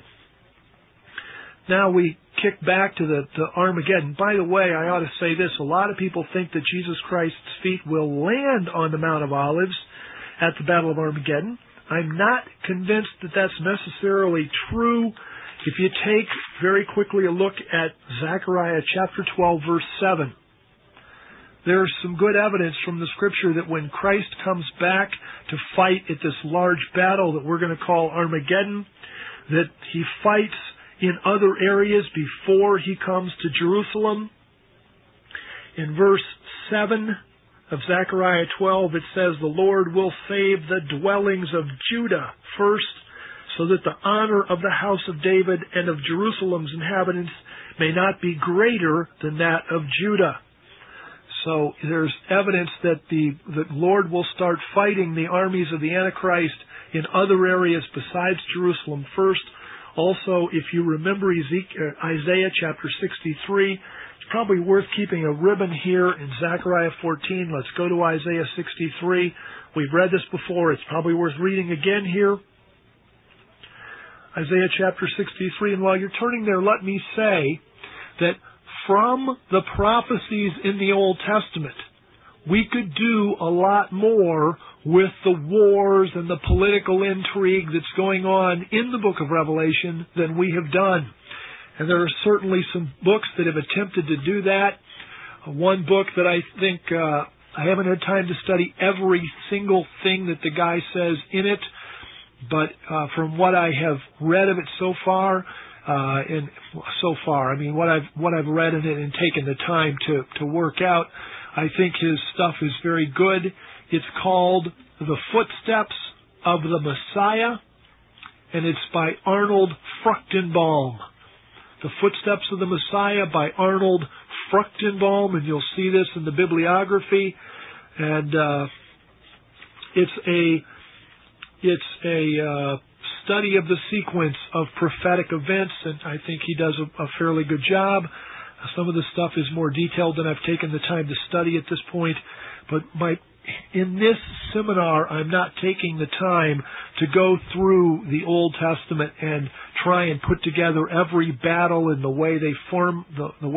Now we kick back to the Armageddon. By the way, I ought to say this. A lot of people think that Jesus Christ's feet will land on the Mount of Olives at the Battle of Armageddon. I'm not convinced that that's necessarily true. If you take very quickly a look at Zechariah chapter 12, verse 7, there's some good evidence from the Scripture that when Christ comes back to fight at this large battle that we're going to call Armageddon, that he fights in other areas before he comes to Jerusalem. In verse 7 of Zechariah 12, it says, "The Lord will save the dwellings of Judah first, so that the honor of the house of David and of Jerusalem's inhabitants may not be greater than that of Judah." So there's evidence that the Lord will start fighting the armies of the Antichrist in other areas besides Jerusalem first. Also, if you remember Isaiah chapter 63, it's probably worth keeping a ribbon here in Zechariah 14. Let's go to Isaiah 63. We've read this before. It's probably worth reading again here. Isaiah chapter 63. And while you're turning there, let me say that from the prophecies in the Old Testament, we could do a lot more with the wars and the political intrigue that's going on in the book of Revelation than we have done. And there are certainly some books that have attempted to do that. One book that I think, I haven't had time to study every single thing that the guy says in it, but from what I have read of it so far, what I've read in it and taken the time to work out, I think his stuff is very good. It's called The Footsteps of the Messiah, and it's by Arnold Fruchtenbaum. The Footsteps of the Messiah by Arnold Fruchtenbaum, and you'll see this in the bibliography. And it's a study of the sequence of prophetic events, and I think he does a fairly good job. Some of the stuff is more detailed than I've taken the time to study at this point, but in this seminar, I'm not taking the time to go through the Old Testament and try and put together every battle and the way they form.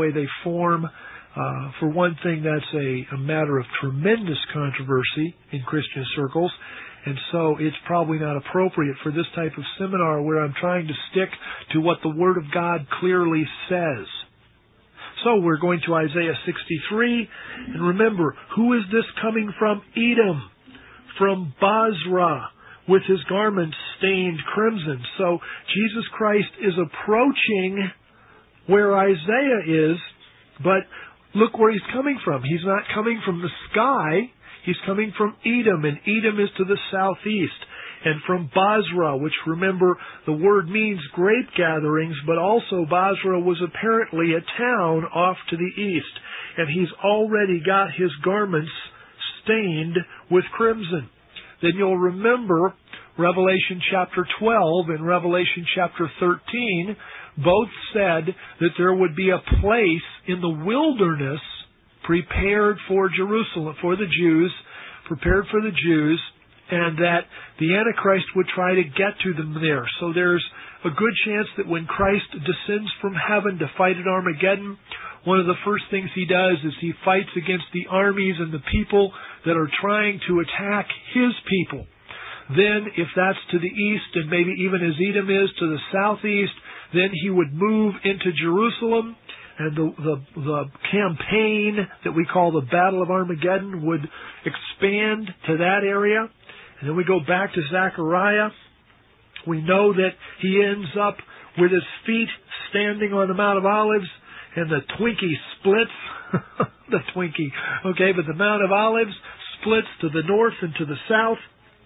For one thing, that's a matter of tremendous controversy in Christian circles. And so it's probably not appropriate for this type of seminar where I'm trying to stick to what the Word of God clearly says. So we're going to Isaiah 63. And remember, who is this coming from? Edom, from Basra, with his garments stained crimson. So Jesus Christ is approaching where Isaiah is, but look where he's coming from. He's not coming from the sky. He's coming from Edom, and Edom is to the southeast. And from Basra, which, remember, the word means grape gatherings, but also Basra was apparently a town off to the east. And he's already got his garments stained with crimson. Then you'll remember Revelation chapter 12 and Revelation chapter 13 both said that there would be a place in the wilderness prepared for Jerusalem, for the Jews, prepared for the Jews, and that the Antichrist would try to get to them there. So there's a good chance that when Christ descends from heaven to fight at Armageddon, one of the first things he does is he fights against the armies and the people that are trying to attack his people. Then, if that's to the east, and maybe even as Edom is to the southeast, then he would move into Jerusalem, and the campaign that we call the Battle of Armageddon would expand to that area. And then we go back to Zechariah. We know that he ends up with his feet standing on the Mount of Olives, and the Twinkie splits. The Twinkie. Okay, but the Mount of Olives splits to the north and to the south.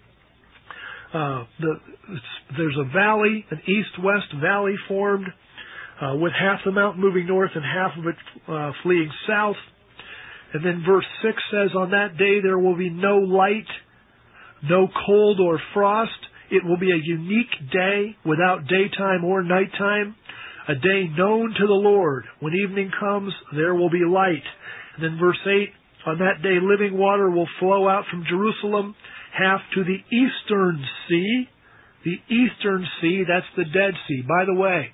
There's a valley, an east-west valley formed, with half the mountain moving north and half of it fleeing south. And then verse 6 says, on that day there will be no light, no cold or frost. It will be a unique day without daytime or nighttime, a day known to the Lord. When evening comes, there will be light. And then verse 8, on that day living water will flow out from Jerusalem, half to the eastern sea. The eastern sea, that's the Dead Sea. By the way,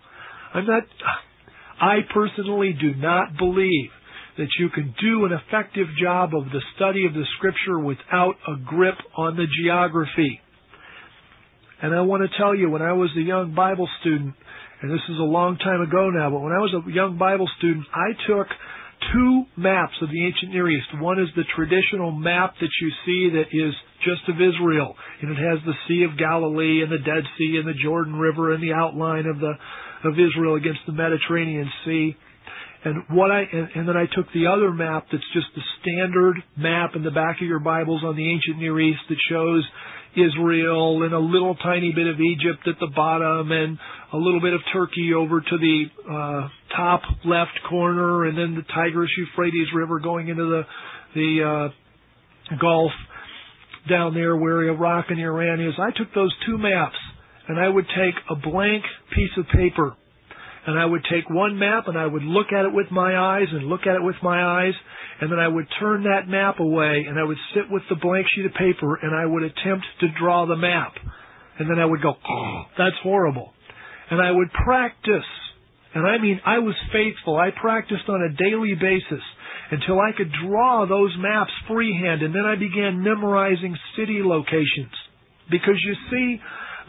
I personally do not believe that you can do an effective job of the study of the Scripture without a grip on the geography. And I want to tell you, when I was a young Bible student, and this is a long time ago now, but when I was a young Bible student, I took 2 maps of the ancient Near East. One is the traditional map that you see that is just of Israel, and it has the Sea of Galilee and the Dead Sea and the Jordan River and the outline of Israel against the Mediterranean Sea. And then I took the other map that's just the standard map in the back of your Bibles on the ancient Near East that shows Israel and a little tiny bit of Egypt at the bottom and a little bit of Turkey over to the top left corner, and then the Tigris-Euphrates River going into the Gulf down there where Iraq and Iran is. I took those 2 maps, and I would take a blank piece of paper, and I would take one map and I would look at it with my eyes and look at it with my eyes, and then I would turn that map away and I would sit with the blank sheet of paper and I would attempt to draw the map. And then I would go, oh, that's horrible. And I would practice. And I mean, I was faithful. I practiced on a daily basis until I could draw those maps freehand. And then I began memorizing city locations. Because you see,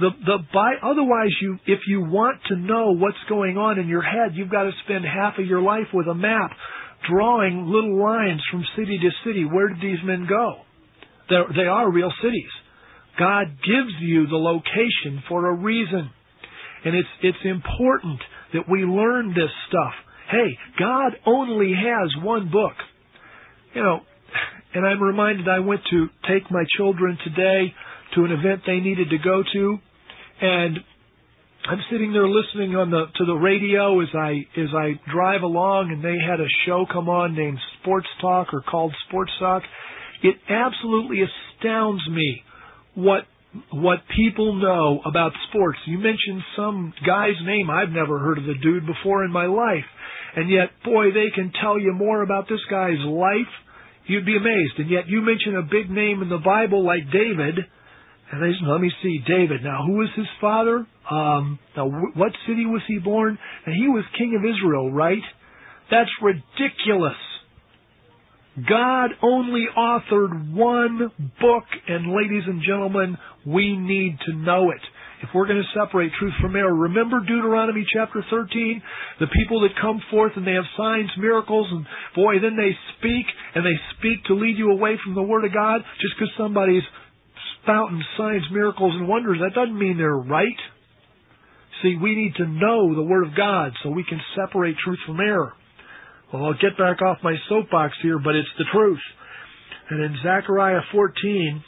otherwise, if you want to know what's going on in your head, you've got to spend half of your life with a map, drawing little lines from city to city. Where did these men go? They are real cities. God gives you the location for a reason. And it's important that we learn this stuff. Hey, God only has one book. You know, and I'm reminded I went to take my children today to an event they needed to go to, and I'm sitting there listening to the radio as I drive along, and they had a show come on named Sports Talk or called Sports Talk. It absolutely astounds me what people know about sports. You mentioned some guy's name. I've never heard of the dude before in my life. And yet, boy, they can tell you more about this guy's life. You'd be amazed. And yet you mention a big name in the Bible like David, and they say, let me see, David. Now, who was his father? Now, what city was he born? And he was king of Israel, right? That's ridiculous. God only authored one book, and ladies and gentlemen, we need to know it. If we're going to separate truth from error, remember Deuteronomy chapter 13? The people that come forth and they have signs, miracles, and boy, then they speak, and they speak to lead you away from the Word of God. Just because somebody's spouting signs, miracles, and wonders, that doesn't mean they're right. See, we need to know the Word of God so we can separate truth from error. Well, I'll get back off my soapbox here, but it's the truth. And in Zechariah 14,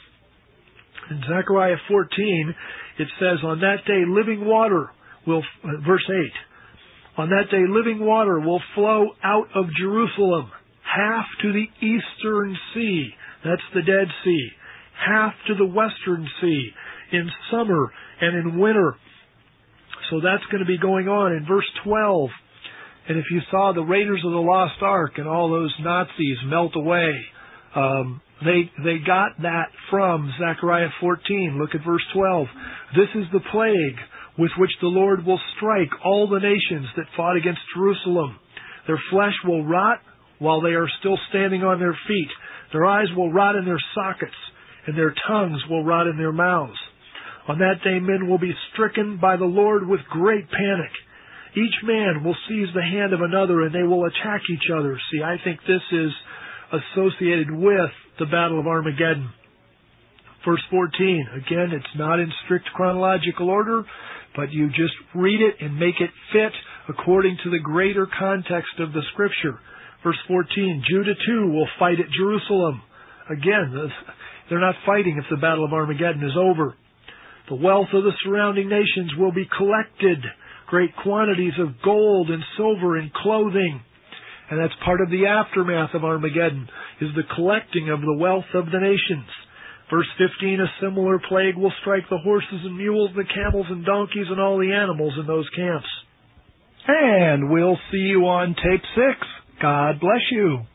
it says, on that day living water will, verse 8, on that day living water will flow out of Jerusalem, half to the eastern sea, that's the Dead Sea, half to the western sea, in summer and in winter. So that's going to be going on in verse 12. And if you saw the Raiders of the Lost Ark and all those Nazis melt away, they got that from Zechariah 14. Look at verse 12. This is the plague with which the Lord will strike all the nations that fought against Jerusalem. Their flesh will rot while they are still standing on their feet. Their eyes will rot in their sockets, and their tongues will rot in their mouths. On that day men will be stricken by the Lord with great panic. Each man will seize the hand of another, and they will attack each other. See, I think this is associated with the Battle of Armageddon. Verse 14, again, it's not in strict chronological order, but you just read it and make it fit according to the greater context of the Scripture. Verse 14, Judah too will fight at Jerusalem. Again, they're not fighting if the Battle of Armageddon is over. The wealth of the surrounding nations will be collected, great quantities of gold and silver and clothing. And that's part of the aftermath of Armageddon, is the collecting of the wealth of the nations. Verse 15, a similar plague will strike the horses and mules, the camels and donkeys, and all the animals in those camps. And we'll see you on tape 6. God bless you.